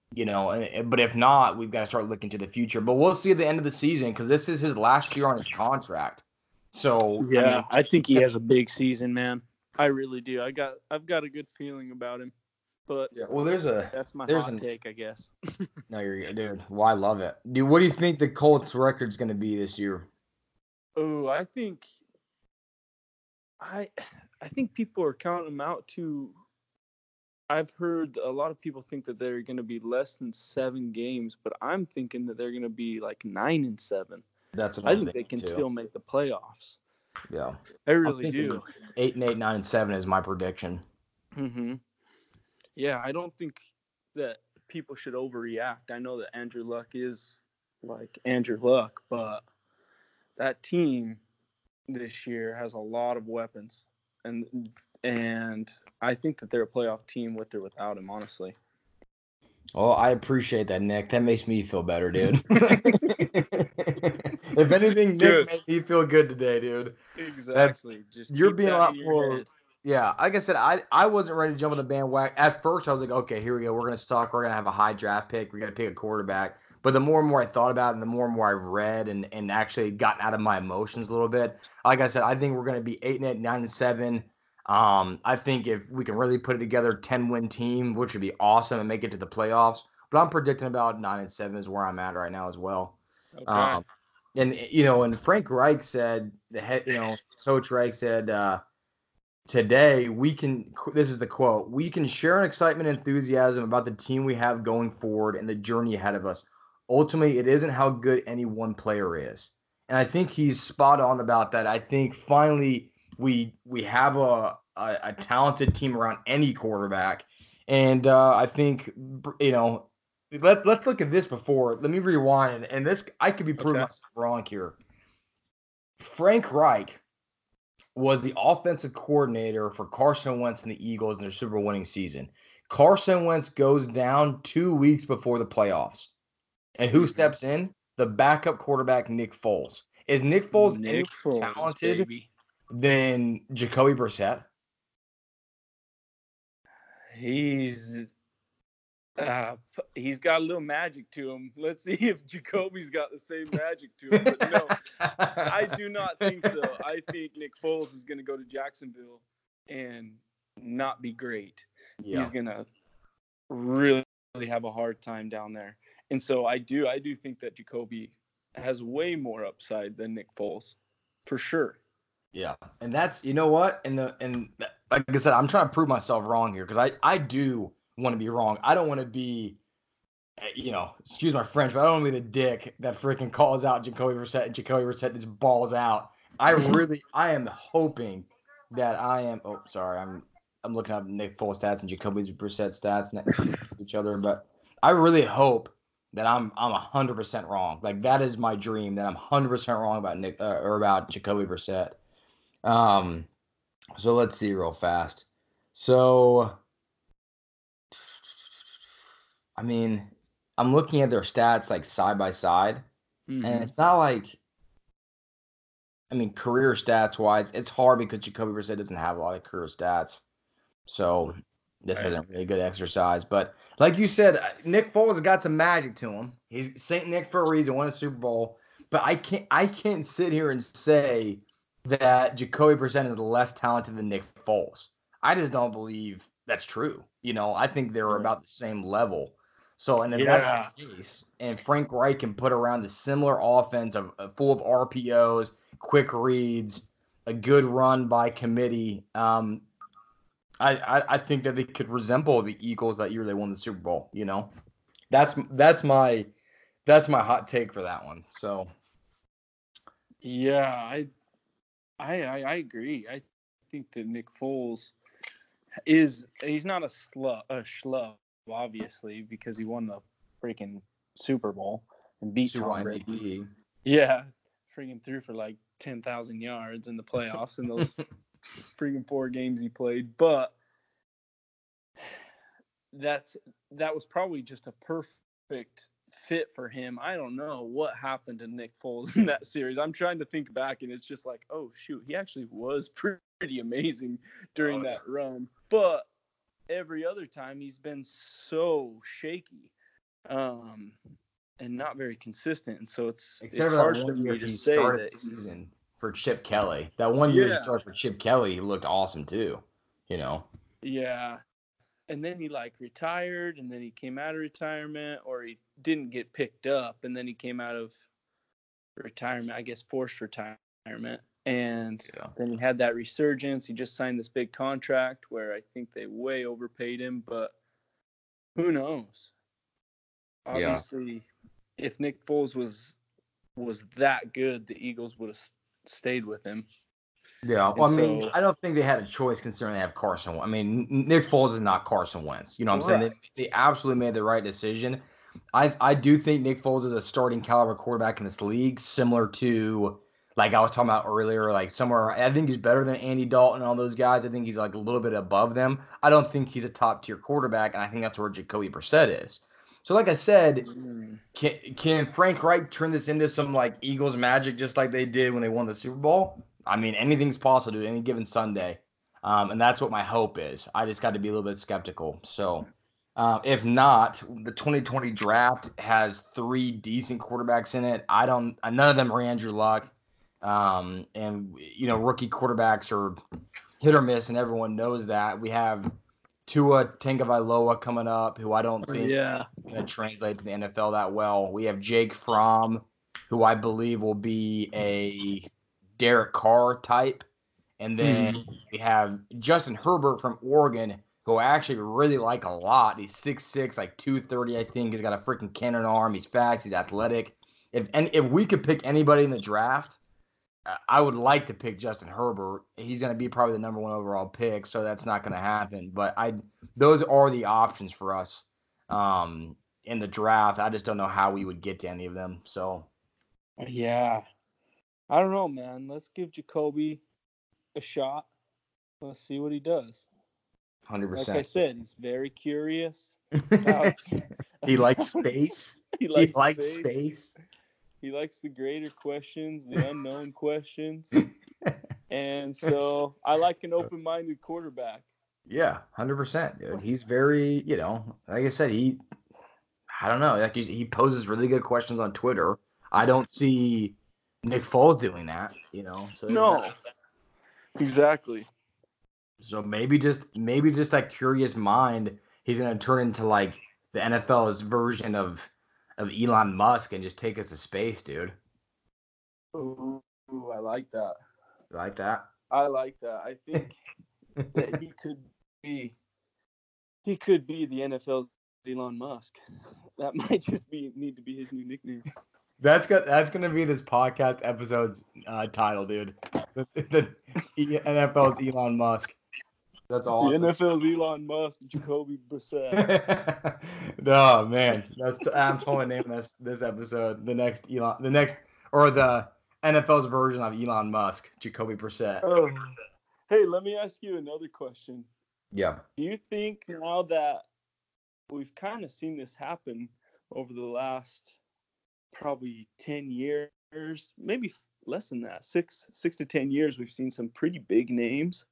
if not, we've got to start looking to the future. But we'll see at the end of the season, because this is his last year on his contract. So yeah, I think he has a big season, man. I really do. I've got a good feeling about him. But yeah, well, that's my hot take, I guess. No, you're good, dude. Well, I love it, dude. What do you think the Colts record's going to be this year? Oh, I think people are counting them out too. I've heard a lot of people think that they're going to be less than 7 games, but I'm thinking that they're going to be like 9-7. That's what I think they can still make the playoffs. Yeah, I really do. 8-8, 9-7 is my prediction. Yeah, I don't think that people should overreact. I know that Andrew Luck is like Andrew Luck, but that team this year has a lot of weapons, and I think that they're a playoff team with or without him, honestly. Well, I appreciate that, Nick. That makes me feel better, dude. If anything, Nick made me feel good today, dude. Exactly. You're being a lot more. Yeah, like I said, I wasn't ready to jump on the bandwagon. At first, I was like, okay, here we go. We're going to suck. We're going to have a high draft pick. We're going to pick a quarterback. But the more and more I thought about it, and the more and more I read and actually gotten out of my emotions a little bit, like I said, I think we're going to be 8-8, 9-7. I think if we can really put it together, 10-win team, which would be awesome, and make it to the playoffs. But I'm predicting about 9-7 is where I'm at right now as well. Okay. And Frank Reich said, Coach Reich said, today this is the quote, we can share an excitement and enthusiasm about the team we have going forward and the journey ahead of us. Ultimately, it isn't how good any one player is. And I think he's spot on about that. I think finally we have a talented team around any quarterback. And I think, let's look at this before. Let me rewind. And this, I could be proving myself wrong here. Frank Reich was the offensive coordinator for Carson Wentz and the Eagles in their Super Bowl winning season. Carson Wentz goes down 2 weeks before the playoffs. And who steps in? The backup quarterback, Nick Foles. Is Nick Foles any more talented than Jacoby Brissett? He's got a little magic to him. Let's see if Jacoby's got the same magic to him. But no, I do not think so. I think Nick Foles is going to go to Jacksonville and not be great. Yeah. He's going to really have a hard time down there. And so I do think that Jacoby has way more upside than Nick Foles, for sure. Yeah, and that's, you know what, and like I said, I'm trying to prove myself wrong here because I do want to be wrong. I don't want to be, excuse my French, but I don't want to be the dick that freaking calls out Jacoby Brissett and Jacoby Brissett just balls out. I am hoping that I am. Oh, sorry, I'm looking up Nick Foles stats and Jacoby Brissett stats next to each other, but I really hope that I'm 100% wrong. Like, that is my dream, that I'm 100% wrong about Nick or about Jacoby Brissett. So let's see real fast. So, I mean, I'm looking at their stats like side by side, and it's not like, I mean, career stats wise, it's hard because Jacoby Brissett doesn't have a lot of career stats. So this isn't really a good exercise. But like you said, Nick Foles has got some magic to him. He's Saint Nick for a reason, won a Super Bowl. But I can't sit here and say that Jacoby Brissett is less talented than Nick Foles. I just don't believe that's true. I think they're about the same level. So, and if that's the case, and Frank Reich can put around the similar offense full of RPOs, quick reads, a good run by committee, I think that they could resemble the Eagles that year they won the Super Bowl. That's my hot take for that one. So, yeah, I agree. I think that Nick Foles he's not a schlub, obviously, because he won the freaking Super Bowl and beat Tom Brady. Yeah, freaking threw for like 10,000 yards in the playoffs in those freaking 4 games he played. But that was probably just a perfect fit for him. I don't know what happened to Nick Foles in that series. I'm trying to think back, and it's just like, oh shoot, he actually was pretty amazing during that run. But every other time he's been so shaky, and not very consistent. And so it's hard for me to say that season for Chip Kelly. That one year he started for Chip Kelly, he looked awesome too. Yeah. And then he retired, and then he came out of retirement, or he didn't get picked up, and then he came out of retirement, I guess forced retirement. And then he had that resurgence. He just signed this big contract where I think they way overpaid him, but who knows? Obviously, if Nick Foles was that good, the Eagles would have stayed with him. Yeah, well, I mean, I don't think they had a choice considering they have Carson. I mean, Nick Foles is not Carson Wentz. You know what I'm saying? They absolutely made the right decision. I do think Nick Foles is a starting caliber quarterback in this league, similar to, like I was talking about earlier, like somewhere. I think he's better than Andy Dalton and all those guys. I think he's like a little bit above them. I don't think he's a top-tier quarterback, and I think that's where Jacoby Brissett is. So, like I said, can Frank Reich turn this into some like Eagles magic just like they did when they won the Super Bowl? I mean, anything's possible to any given Sunday, and that's what my hope is. I just got to be a little bit skeptical. So, if not, the 2020 draft has 3 decent quarterbacks in it. None of them are Andrew Luck, and rookie quarterbacks are hit or miss, and everyone knows that. We have Tua Tagovailoa coming up, who I don't think is going to translate to the NFL that well. We have Jake Fromm, who I believe will be a Derek Carr type. And then we have Justin Herbert from Oregon, who I actually really like a lot. He's 6'6", like 230, I think. He's got a freaking cannon arm. He's fast. He's athletic. If we could pick anybody in the draft, I would like to pick Justin Herbert. He's going to be probably the number 1 overall pick, so that's not going to happen. But those are the options for us in the draft. I just don't know how we would get to any of them. So, yeah. I don't know, man. Let's give Jacoby a shot. Let's see what he does. 100%. Like I said, he's very curious. He likes space. He likes space. He likes the greater questions, the unknown questions. And so I like an open-minded quarterback. Yeah, 100%, dude. He's very, like I said, I don't know. Like he poses really good questions on Twitter. I don't see Nick Foles doing that, So no, exactly. So maybe just that curious mind, he's gonna turn into like the NFL's version of Elon Musk and just take us to space, dude. Ooh, I like that. You like that? I like that. I think that he could be the NFL's Elon Musk. That might just need to be his new nickname. That's gonna be this podcast episode's title, dude. The NFL's Elon Musk. That's awesome. The NFL's Elon Musk, Jacoby Brissett. No, man, I'm totally naming this episode the next or the NFL's version of Elon Musk, Jacoby Brissett. Oh. Hey, let me ask you another question. Yeah. Do you think now that we've kind of seen this happen over the last probably 10 years, maybe less than that, 6 to 10 years, we've seen some pretty big names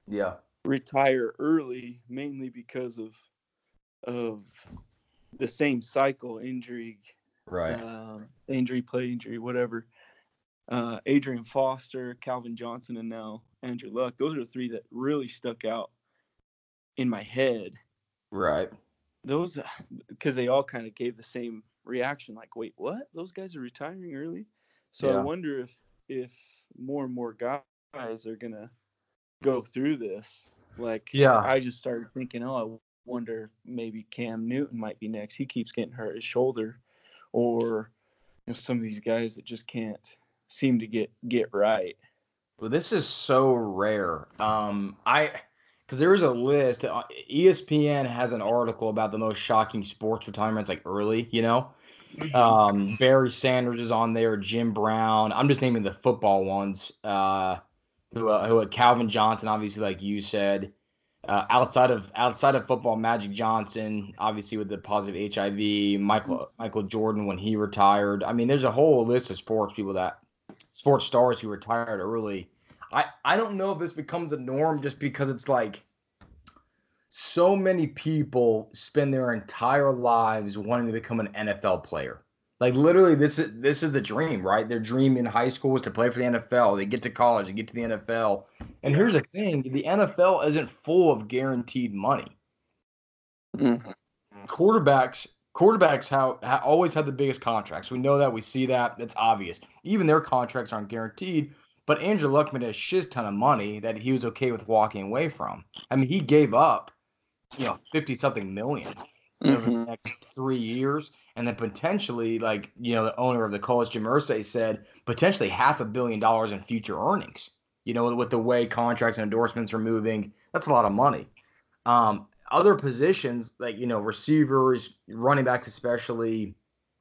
retire early, mainly because of the same cycle, injury, right? Injury, whatever. Adrian Foster, Calvin Johnson, and now Andrew Luck. Those are the three that really stuck out in my head. Right. Those, because they all kind of gave the same reaction, like, wait, what? Those guys are retiring early? So I wonder if more and more guys are going to go through this. Like, I just started thinking, I wonder if maybe Cam Newton might be next. He keeps getting hurt his shoulder. Or some of these guys that just can't seem to get right. Well, this is so rare. Because there is a list. ESPN has an article about the most shocking sports retirements, like early. Barry Sanders is on there. Jim Brown. I'm just naming the football ones. Who Calvin Johnson, obviously, like you said. Outside of football, Magic Johnson, obviously with the positive HIV. Michael Jordan when he retired. I mean, there's a whole list of sports stars who retired early. I don't know if this becomes a norm just because it's like so many people spend their entire lives wanting to become an NFL player. Like literally, this is the dream, right? Their dream in high school was to play for the NFL. They get to college, they get to the NFL. And here's the thing: the NFL isn't full of guaranteed money. Mm-hmm. Quarterbacks always have the biggest contracts. We know that. We see that. That's obvious. Even their contracts aren't guaranteed. But Andrew Luck made a shiz ton of money that he was okay with walking away from. I mean, he gave up, 50-something million over the next 3 years. And then potentially, the owner of the Colts, Jim Irsay, said potentially $500 million in future earnings. With the way contracts and endorsements are moving, that's a lot of money. Other positions, like, receivers, running backs especially,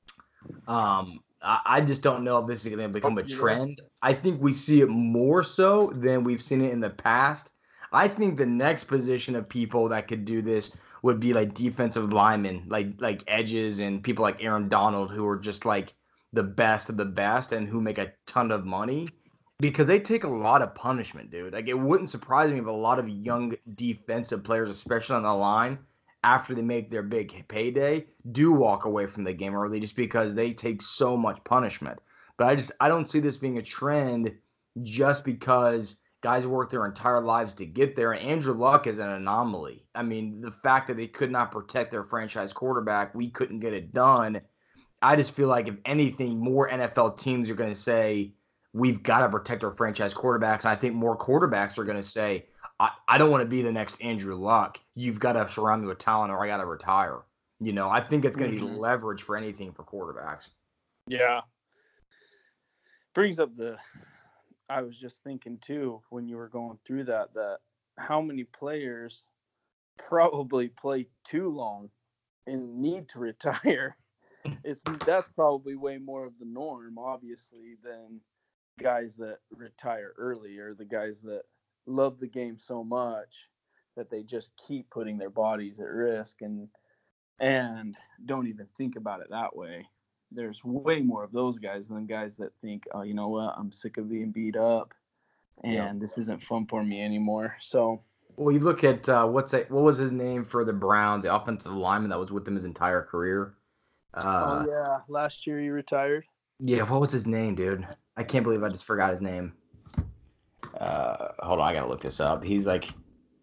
I just don't know if this is going to become a trend. I think we see it more so than we've seen it in the past. I think the next position of people that could do this would be like defensive linemen, like edges and people like Aaron Donald, who are just like the best of the best and who make a ton of money because they take a lot of punishment, dude. Like, it wouldn't surprise me if a lot of young defensive players, especially on the line, after they make their big payday, do walk away from the game early just because they take so much punishment. But I don't see this being a trend just because guys work their entire lives to get there. And Andrew Luck is an anomaly. I mean, the fact that they could not protect their franchise quarterback, we couldn't get it done. I just feel like if anything, more NFL teams are going to say, we've got to protect our franchise quarterbacks. And I think more quarterbacks are going to say, I don't want to be the next Andrew Luck. You've got to surround me with talent or I got to retire. I think it's going to be leverage for anything for quarterbacks. Yeah. Brings up I was just thinking too, when you were going through that how many players probably play too long and need to retire. That's probably way more of the norm, obviously, than guys that retire early or the guys that love the game so much that they just keep putting their bodies at risk and don't even think about it that way. There's way more of those guys than guys that think, oh, you know what, I'm sick of being beat up and this isn't fun for me anymore. So, well, you look at what was his name for the Browns, the offensive lineman that was with them his entire career. Last year he retired. Yeah, what was his name, dude? I can't believe I just forgot his name. Hold on, I gotta look this up. He's like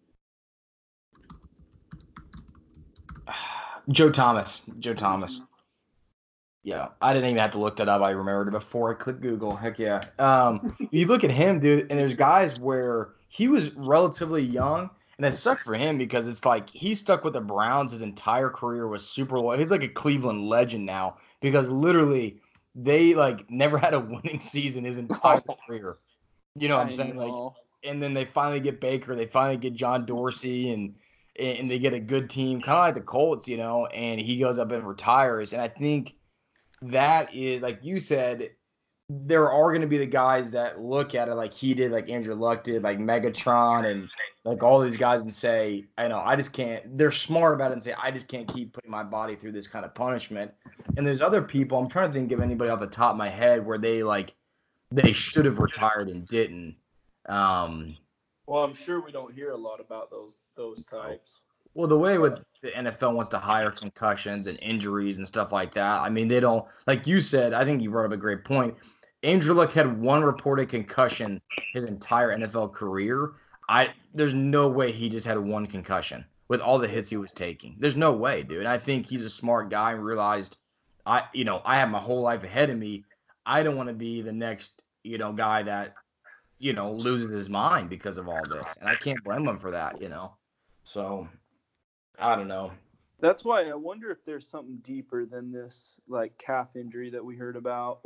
Joe Thomas. Joe Thomas. Yeah, I didn't even have to look that up. I remembered it before I clicked Google. Heck yeah. You look at him, dude, and there's guys where he was relatively young, and it sucked for him because it's like he stuck with the Browns his entire career, was super loyal. He's like a Cleveland legend now because literally they like never had a winning season his entire career. You know what I'm I saying? Like, know. and then they finally get Baker, they finally get John Dorsey, and they get a good team, kind of like the Colts, you know. And he goes up and retires, and I think that is like you said, there are going to be the guys that look at it like he did, like Andrew Luck did, like Megatron, and like all these guys, and say, I know, I just can't. They're smart about it and say, I just can't keep putting my body through this kind of punishment. And there's other people. I'm trying to think of anybody off the top of my head where they should have retired and didn't. Um, Well, I'm sure we don't hear a lot about those types. Well, the way with the NFL wants to hire concussions and injuries and stuff like that, I mean, they don't, like you said, I think you brought up a great point. Andrew Luck had one reported concussion his entire NFL career. There's no way he just had one concussion with all the hits he was taking. There's no way, dude. And I think he's a smart guy and realized I have my whole life ahead of me. I don't want to be the next, guy that, loses his mind because of all this. And I can't blame him for that. So I don't know. That's why I wonder if there's something deeper than this, like calf injury that we heard about,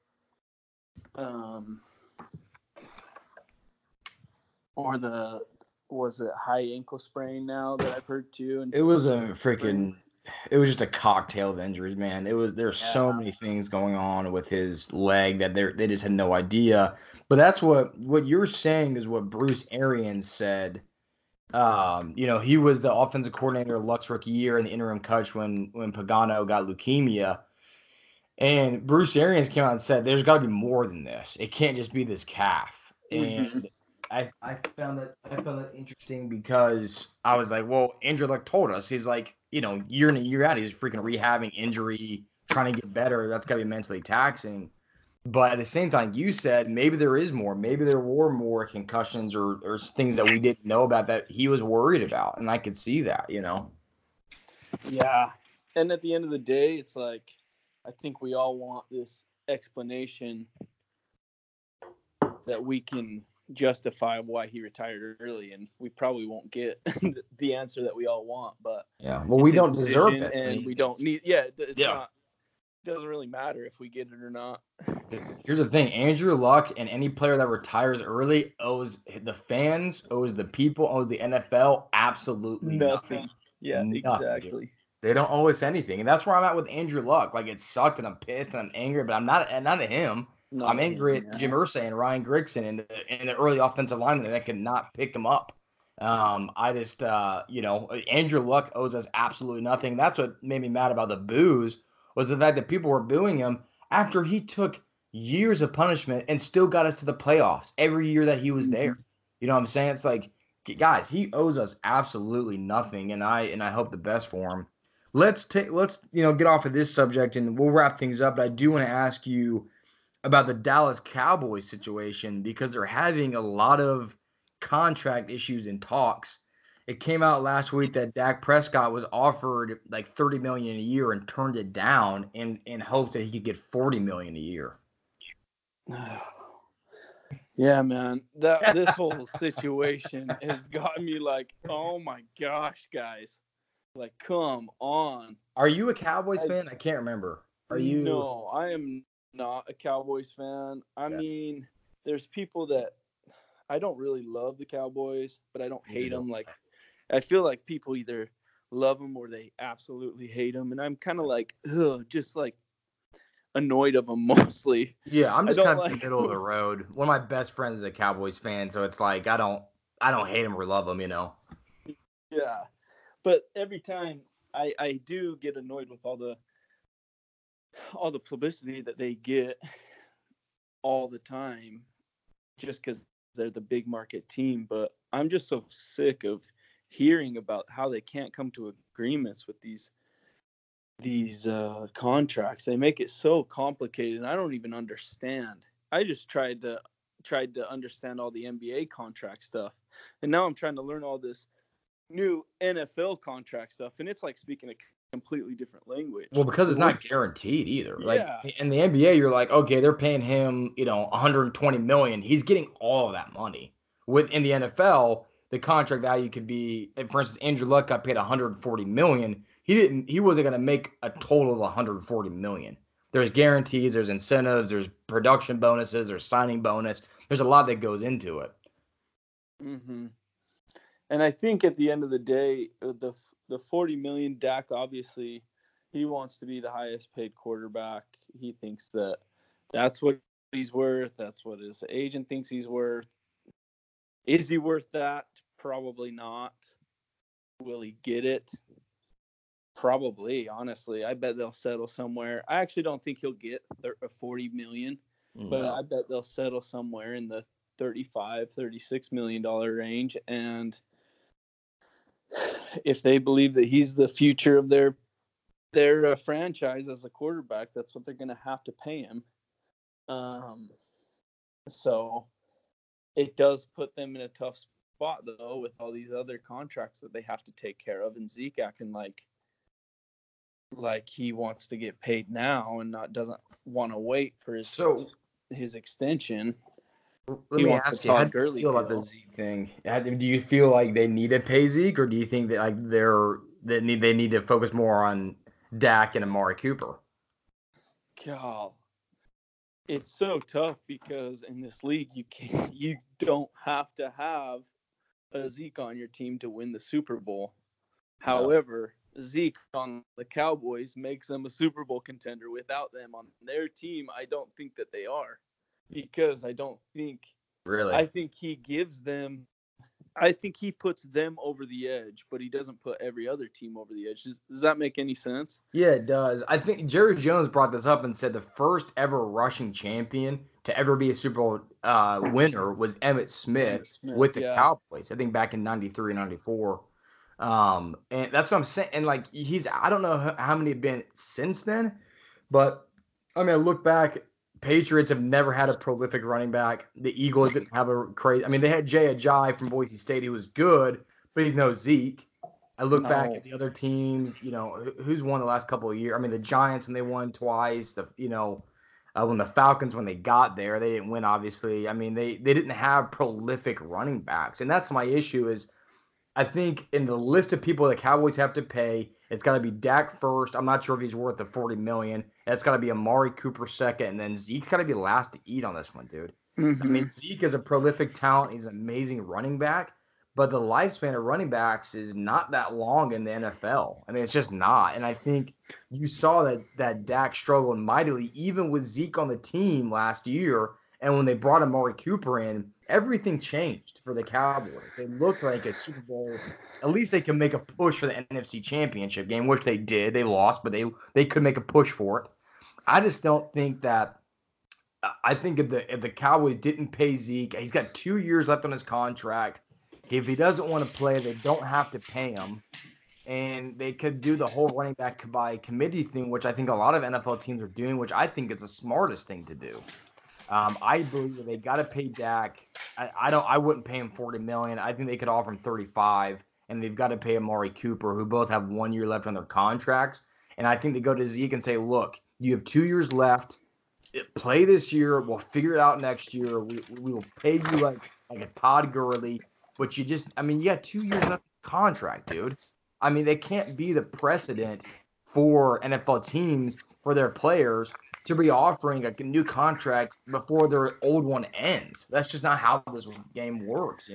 um, or the was it high ankle sprain now that I've heard too. And It was it was just a cocktail of injuries, man. There's so many things going on with his leg that they just had no idea. But that's what you're saying is what Bruce Arians said. He was the offensive coordinator of Luck's rookie year and the interim coach when Pagano got leukemia. And Bruce Arians came out and said, "There's got to be more than this. It can't just be this calf." And I found that interesting because I was like, "Well, Andrew Luck told us he's like, year in and year out, he's freaking rehabbing injury, trying to get better. That's got to be mentally taxing." But at the same time, you said maybe there is more. Maybe there were more concussions or things that we didn't know about that he was worried about, and I could see that. Yeah, and at the end of the day, it's like I think we all want this explanation that we can justify why he retired early, and we probably won't get the answer that we all want. But yeah, well, we don't deserve it, and we don't need. It's not. It doesn't really matter if we get it or not. Here's the thing: Andrew Luck and any player that retires early owes the fans, owes the people, owes the NFL absolutely nothing. Yeah, nothing, exactly. Dude. They don't owe us anything, and that's where I'm at with Andrew Luck. Like, it sucked, and I'm pissed, and I'm angry, but I'm not at him. I'm angry at Jim Irsay and Ryan Grigson and the early offensive lineman that could not pick him up. I just, Andrew Luck owes us absolutely nothing. That's what made me mad about the boos was the fact that people were booing him after he took years of punishment and still got us to the playoffs every year that he was there. You know what I'm saying? It's like, guys, he owes us absolutely nothing, and I hope the best for him. Let's get off of this subject and we'll wrap things up. But I do want to ask you about the Dallas Cowboys situation because they're having a lot of contract issues and talks. It came out last week that Dak Prescott was offered like $30 million a year and turned it down in hopes that he could get $40 million a year. Yeah, man. This whole situation has got me like, oh my gosh, guys. Like, come on. Are you a Cowboys fan? I can't remember. Are you? No, I am not a Cowboys fan. I mean, there's people that I don't really love the Cowboys, but I don't hate them. Like, I feel like people either love them or they absolutely hate them, and I'm kind of like, just like annoyed of them mostly. Yeah, I'm just kind of in the middle of the road. One of my best friends is a Cowboys fan, so it's like I don't hate him or love him, Yeah, but every time I do get annoyed with all the publicity that they get all the time, just because they're the big market team. But I'm just so sick of hearing about how they can't come to agreements with these contracts. They make it so complicated, and I don't even understand. I just tried to understand all the NBA contract stuff, and now I'm trying to learn all this new NFL contract stuff, and it's like speaking a completely different language. Well, because it's not guaranteed either. Like Yeah. in the NBA, you're like, okay, they're paying him, 120 million. He's getting all of that money. In the NFL, the contract value could be, for instance, Andrew Luck got paid 140 million. He wasn't going to make a total of 140 million. There's guarantees, there's incentives, there's production bonuses, there's signing bonus. There's a lot that goes into it. Mm-hmm. And I think at the end of the day, the 40 million, Dak, obviously, he wants to be the highest paid quarterback. He thinks that that's what he's worth. That's what his agent thinks he's worth. Is he worth that? Probably not. Will he get it? Probably, honestly. I bet they'll settle somewhere. I actually don't think he'll get 40 million, but I bet they'll settle somewhere in the $35-36 million range. And if they believe that he's the future of their franchise as a quarterback, that's what they're going to have to pay him. So it does put them in a tough spot, though, with all these other contracts that they have to take care of, and Zeke acting like he wants to get paid now and doesn't want to wait for his extension. Let me ask you, how do you feel about the Zeke thing? Do you feel like they need to pay Zeke, or do you think that they need to focus more on Dak and Amari Cooper? God, it's so tough because in this league you don't have to have a Zeke on your team to win the Super Bowl. No. However, Zeke on the Cowboys makes them a Super Bowl contender. Without them on their team, I don't think that they are. Because I don't think really. I think he puts them over the edge, but he doesn't put every other team over the edge. Does that make any sense? Yeah, it does. I think Jerry Jones brought this up and said the first ever rushing champion to ever be a Super Bowl winner was Emmitt Smith with the Cowboys. I think back in 93, 94. And that's what I'm saying. And like I don't know how many have been since then, but I mean, I look back. Patriots have never had a prolific running back. The Eagles didn't have a crazy. I mean, they had Jay Ajayi from Boise State. He was good, but he's no Zeke. I look back at the other teams. Who's won the last couple of years? I mean, the Giants when they won twice. When the Falcons when they got there, they didn't win. Obviously, I mean, they didn't have prolific running backs, and that's my issue. Is I think in the list of people the Cowboys have to pay, it's got to be Dak first. I'm not sure if he's worth the $40 million. It's got to be Amari Cooper second, and then Zeke's got to be last to eat on this one, dude. Mm-hmm. I mean, Zeke is a prolific talent. He's an amazing running back, but the lifespan of running backs is not that long in the NFL. I mean, it's just not. And I think you saw that Dak struggled mightily, even with Zeke on the team last year. And when they brought Amari Cooper in, everything changed for the Cowboys. They looked like a Super Bowl. At least they can make a push for the NFC Championship game, which they did. They lost, but they could make a push for it. I just don't think that. I think if the Cowboys didn't pay Zeke, he's got 2 years left on his contract. If he doesn't want to play, they don't have to pay him. And they could do the whole running back by committee thing, which I think a lot of NFL teams are doing, which I think is the smartest thing to do. I believe that they got to pay Dak. I wouldn't pay him $40 million. I think they could offer him $35, and they've got to pay Amari Cooper, who both have 1 year left on their contracts. And I think they go to Zeke and say, look, you have 2 years left. Play this year. We'll figure it out next year. We will pay you like a Todd Gurley, but you got 2 years left on the contract, dude. I mean, they can't be the precedent for NFL teams for their players to be offering a new contract before their old one ends. That's just not how this game works,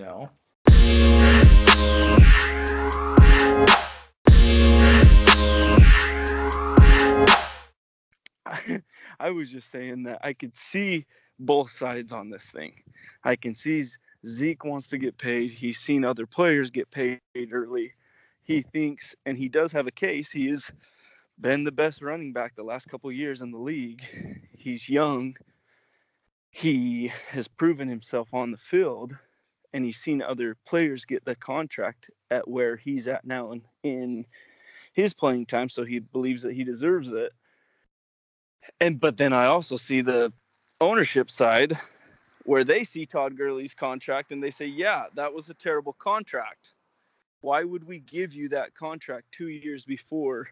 I was just saying that I could see both sides on this thing. I can see Zeke wants to get paid. He's seen other players get paid early. He thinks, and he does have a case, he has been the best running back the last couple of years in the league. He's young. He has proven himself on the field, and he's seen other players get the contract at where he's at now in his playing time, so he believes that he deserves it. But then I also see the ownership side where they see Todd Gurley's contract and they say, yeah, that was a terrible contract. Why would we give you that contract 2 years before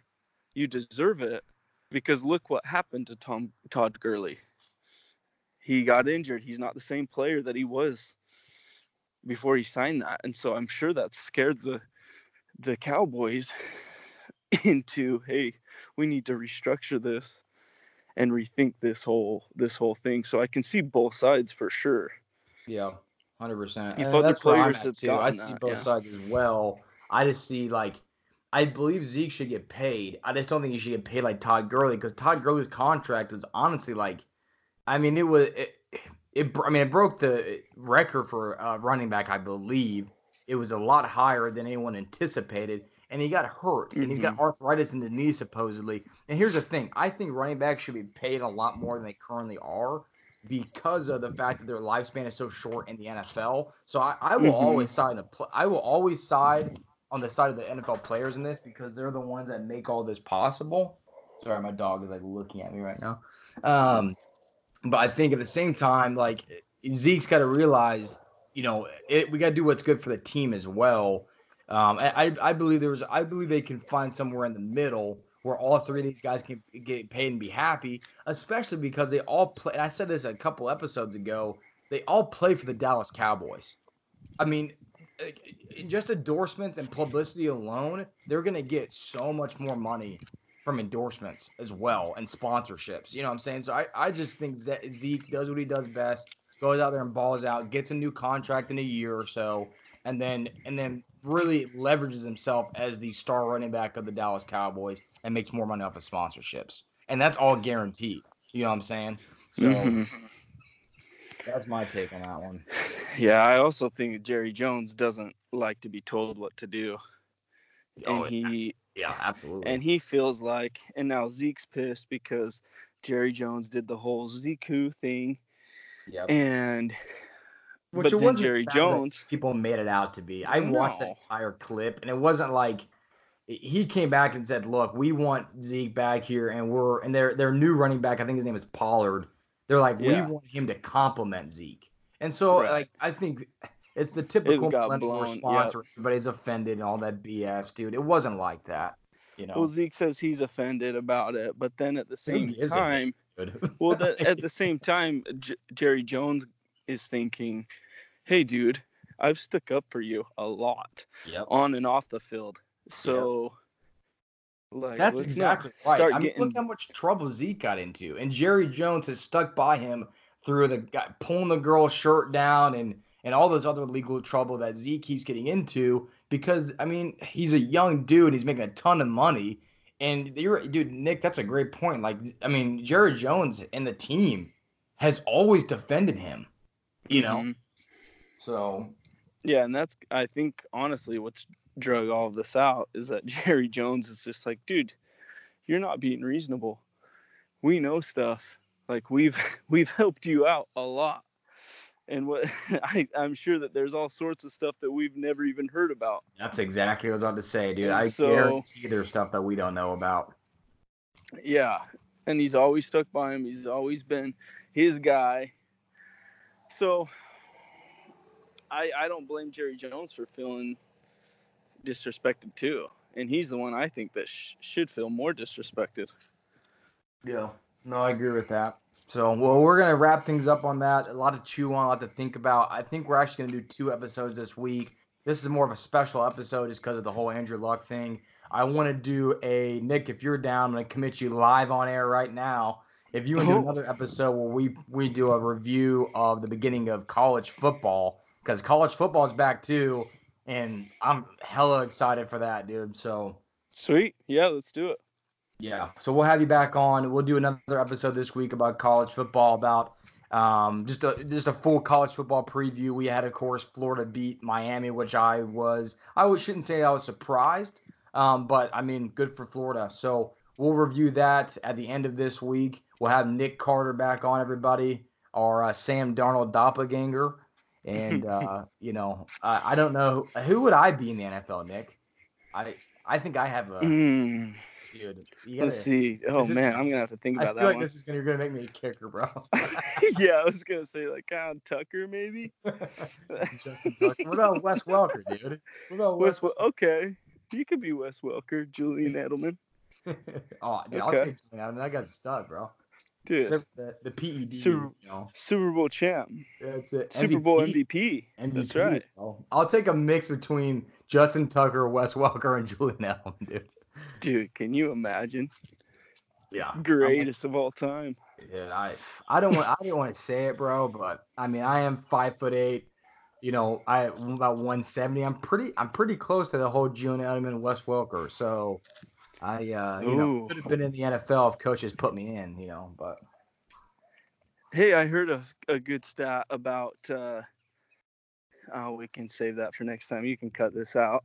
you deserve it, because look what happened to Todd Gurley. He got injured. He's not the same player that he was before he signed that. And so I'm sure that scared the Cowboys into, hey, we need to restructure this and rethink this whole thing. So I can see both sides for sure. Yeah, 100%. If And other that's where I'm players at had too. I gotten see that, both yeah. sides as well. I just see I believe Zeke should get paid. I just don't think he should get paid like Todd Gurley, because Todd Gurley's contract was honestly I mean, it broke the record for running back, I believe. It was a lot higher than anyone anticipated, and he got hurt, and he's got arthritis in the knee supposedly. And here's the thing: I think running backs should be paid a lot more than they currently are, because of the fact that their lifespan is so short in the NFL. So I will always side on the side of the NFL players in this, because they're the ones that make all this possible. Sorry, my dog is looking at me right now. But I think at the same time, Zeke's got to realize, we got to do what's good for the team as well. I believe they can find somewhere in the middle where all three of these guys can get paid and be happy, especially because they all play. And I said this a couple episodes ago. They all play for the Dallas Cowboys. I mean, just endorsements and publicity alone, they're going to get so much more money from endorsements as well and sponsorships. You know what I'm saying? So I just think Zeke does what he does best, goes out there and balls out, gets a new contract in a year or so, and then really leverages himself as the star running back of the Dallas Cowboys and makes more money off of sponsorships. And that's all guaranteed. You know what I'm saying? So that's my take on that one. Yeah, I also think Jerry Jones doesn't like to be told what to do. Yeah, absolutely. And he feels like, and now Zeke's pissed because Jerry Jones did the whole Zeke thing. Yep. And which but it wasn't Jerry as bad Jones, as people made it out to be. I watched that entire clip, and it wasn't like he came back and said, "Look, we want Zeke back here, and their new running back, I think his name is Pollard. They're like, we want him to complement Zeke." And so, I think it's the typical millennial response where everybody's offended and all that BS, dude. It wasn't like that, Well, Zeke says he's offended about it, but then at the same time, Jerry Jones is thinking, "Hey, dude, I've stuck up for you a lot on and off the field. So, that's exactly right. Look how much trouble Zeke got into, and Jerry Jones has stuck by him through the guy pulling the girl's shirt down and all those other legal trouble that Zeke keeps getting into, because I mean, he's a young dude, he's making a ton of money. And dude, Nick, that's a great point. I mean, Jerry Jones and the team has always defended him, you know. So yeah, and that's, I think, honestly what's drug all of this out is that Jerry Jones is just like, dude, you're not being reasonable. We know stuff. Like, we've helped you out a lot. And what I'm sure that there's all sorts of stuff that we've never even heard about. That's exactly what I was about to say, dude. I guarantee there's stuff that we don't know about. Yeah, and he's always stuck by him. He's always been his guy. So I don't blame Jerry Jones for feeling disrespected too, and he's the one I think that should feel more disrespected. Yeah, no, I agree with that. So, well, we're going to wrap things up on that. A lot to chew on, a lot to think about. I think we're actually going to do 2 episodes this week. This is more of a special episode just because of the whole Andrew Luck thing. I want to do Nick, if you're down, I'm going to commit you live on air right now. If you want to do another episode where we do a review of the beginning of college football, because college football is back too, and I'm hella excited for that, dude. So sweet. Yeah, let's do it. Yeah, so we'll have you back on. We'll do another episode this week about college football, about just a full college football preview. We had, of course, Florida beat Miami, which I shouldn't say I was surprised, but I mean, good for Florida. So we'll review that at the end of this week. We'll have Nick Carter back on, everybody, our Sam Darnold doppelganger, and I don't know who would I be in the NFL, Nick. I think I have a. Dude, let's see. Oh man, I'm gonna have to think about that. I feel like you're gonna make me a kicker, bro. Yeah, I was gonna say like Tucker maybe. Justin Tucker. What about Wes Welker, dude? Okay, you could be Wes Welker, Julian Edelman. Oh, dude, I'll Okay. take Julian Edelman. That guy's a stud, bro. Dude, Except for the PEDs, Super, you know. Super Bowl champ. It's a Super Bowl MVP. MVP. That's MVP. right. Bro. I'll take a mix between Justin Tucker, Wes Welker, and Julian Edelman, dude. Dude, can you imagine? Yeah. Greatest of all time. Dude, I didn't want to say it, bro, but I mean, I am 5'8". You know, I'm about 170. I'm pretty close to the whole Julian Edelman, Wes Welker. So I Ooh. could have been in the NFL if coaches put me in, but Hey, I heard a good stat about. We can save that for next time. You can cut this out.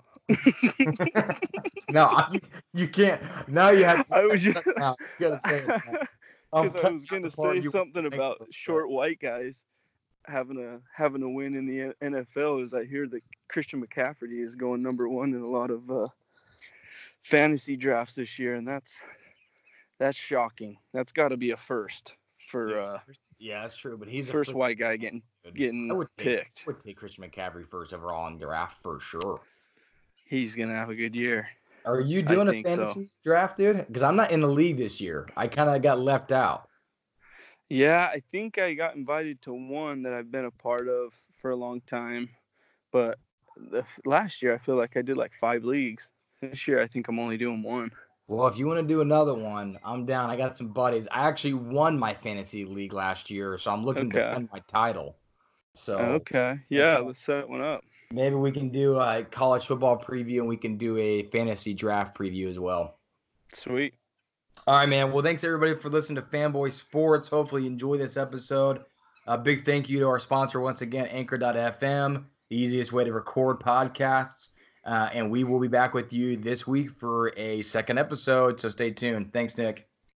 no, you can't. Now you have. I was just. You gotta say it. Because I was gonna say something about short white guys having a win in the NFL. As I hear that Christian McCaffrey is going number 1 in a lot of fantasy drafts this year, and that's shocking. That's got to be a first for yeah, that's true. But he's first white guy getting picked. I would take Christian McCaffrey first overall in draft for sure. He's gonna have a good year. Are you doing a fantasy draft, dude? Because I'm not in the league this year. I kind of got left out. Yeah, I think I got invited to one that I've been a part of for a long time, but last year I feel like I did like 5 leagues. This year I think I'm only doing 1. Well, if you want to do another one, I'm down. I got some buddies. I actually won my fantasy league last year, so I'm looking to defend my title. So okay, yeah, let's set one up. Maybe we can do a college football preview, and we can do a fantasy draft preview as well. Sweet. All right, man. Well, thanks everybody for listening to Fanboy Sports. Hopefully you enjoy this episode. A big thank you to our sponsor once again, Anchor.fm, the easiest way to record podcasts. And we will be back with you this week for a second episode, so stay tuned. Thanks, Nick.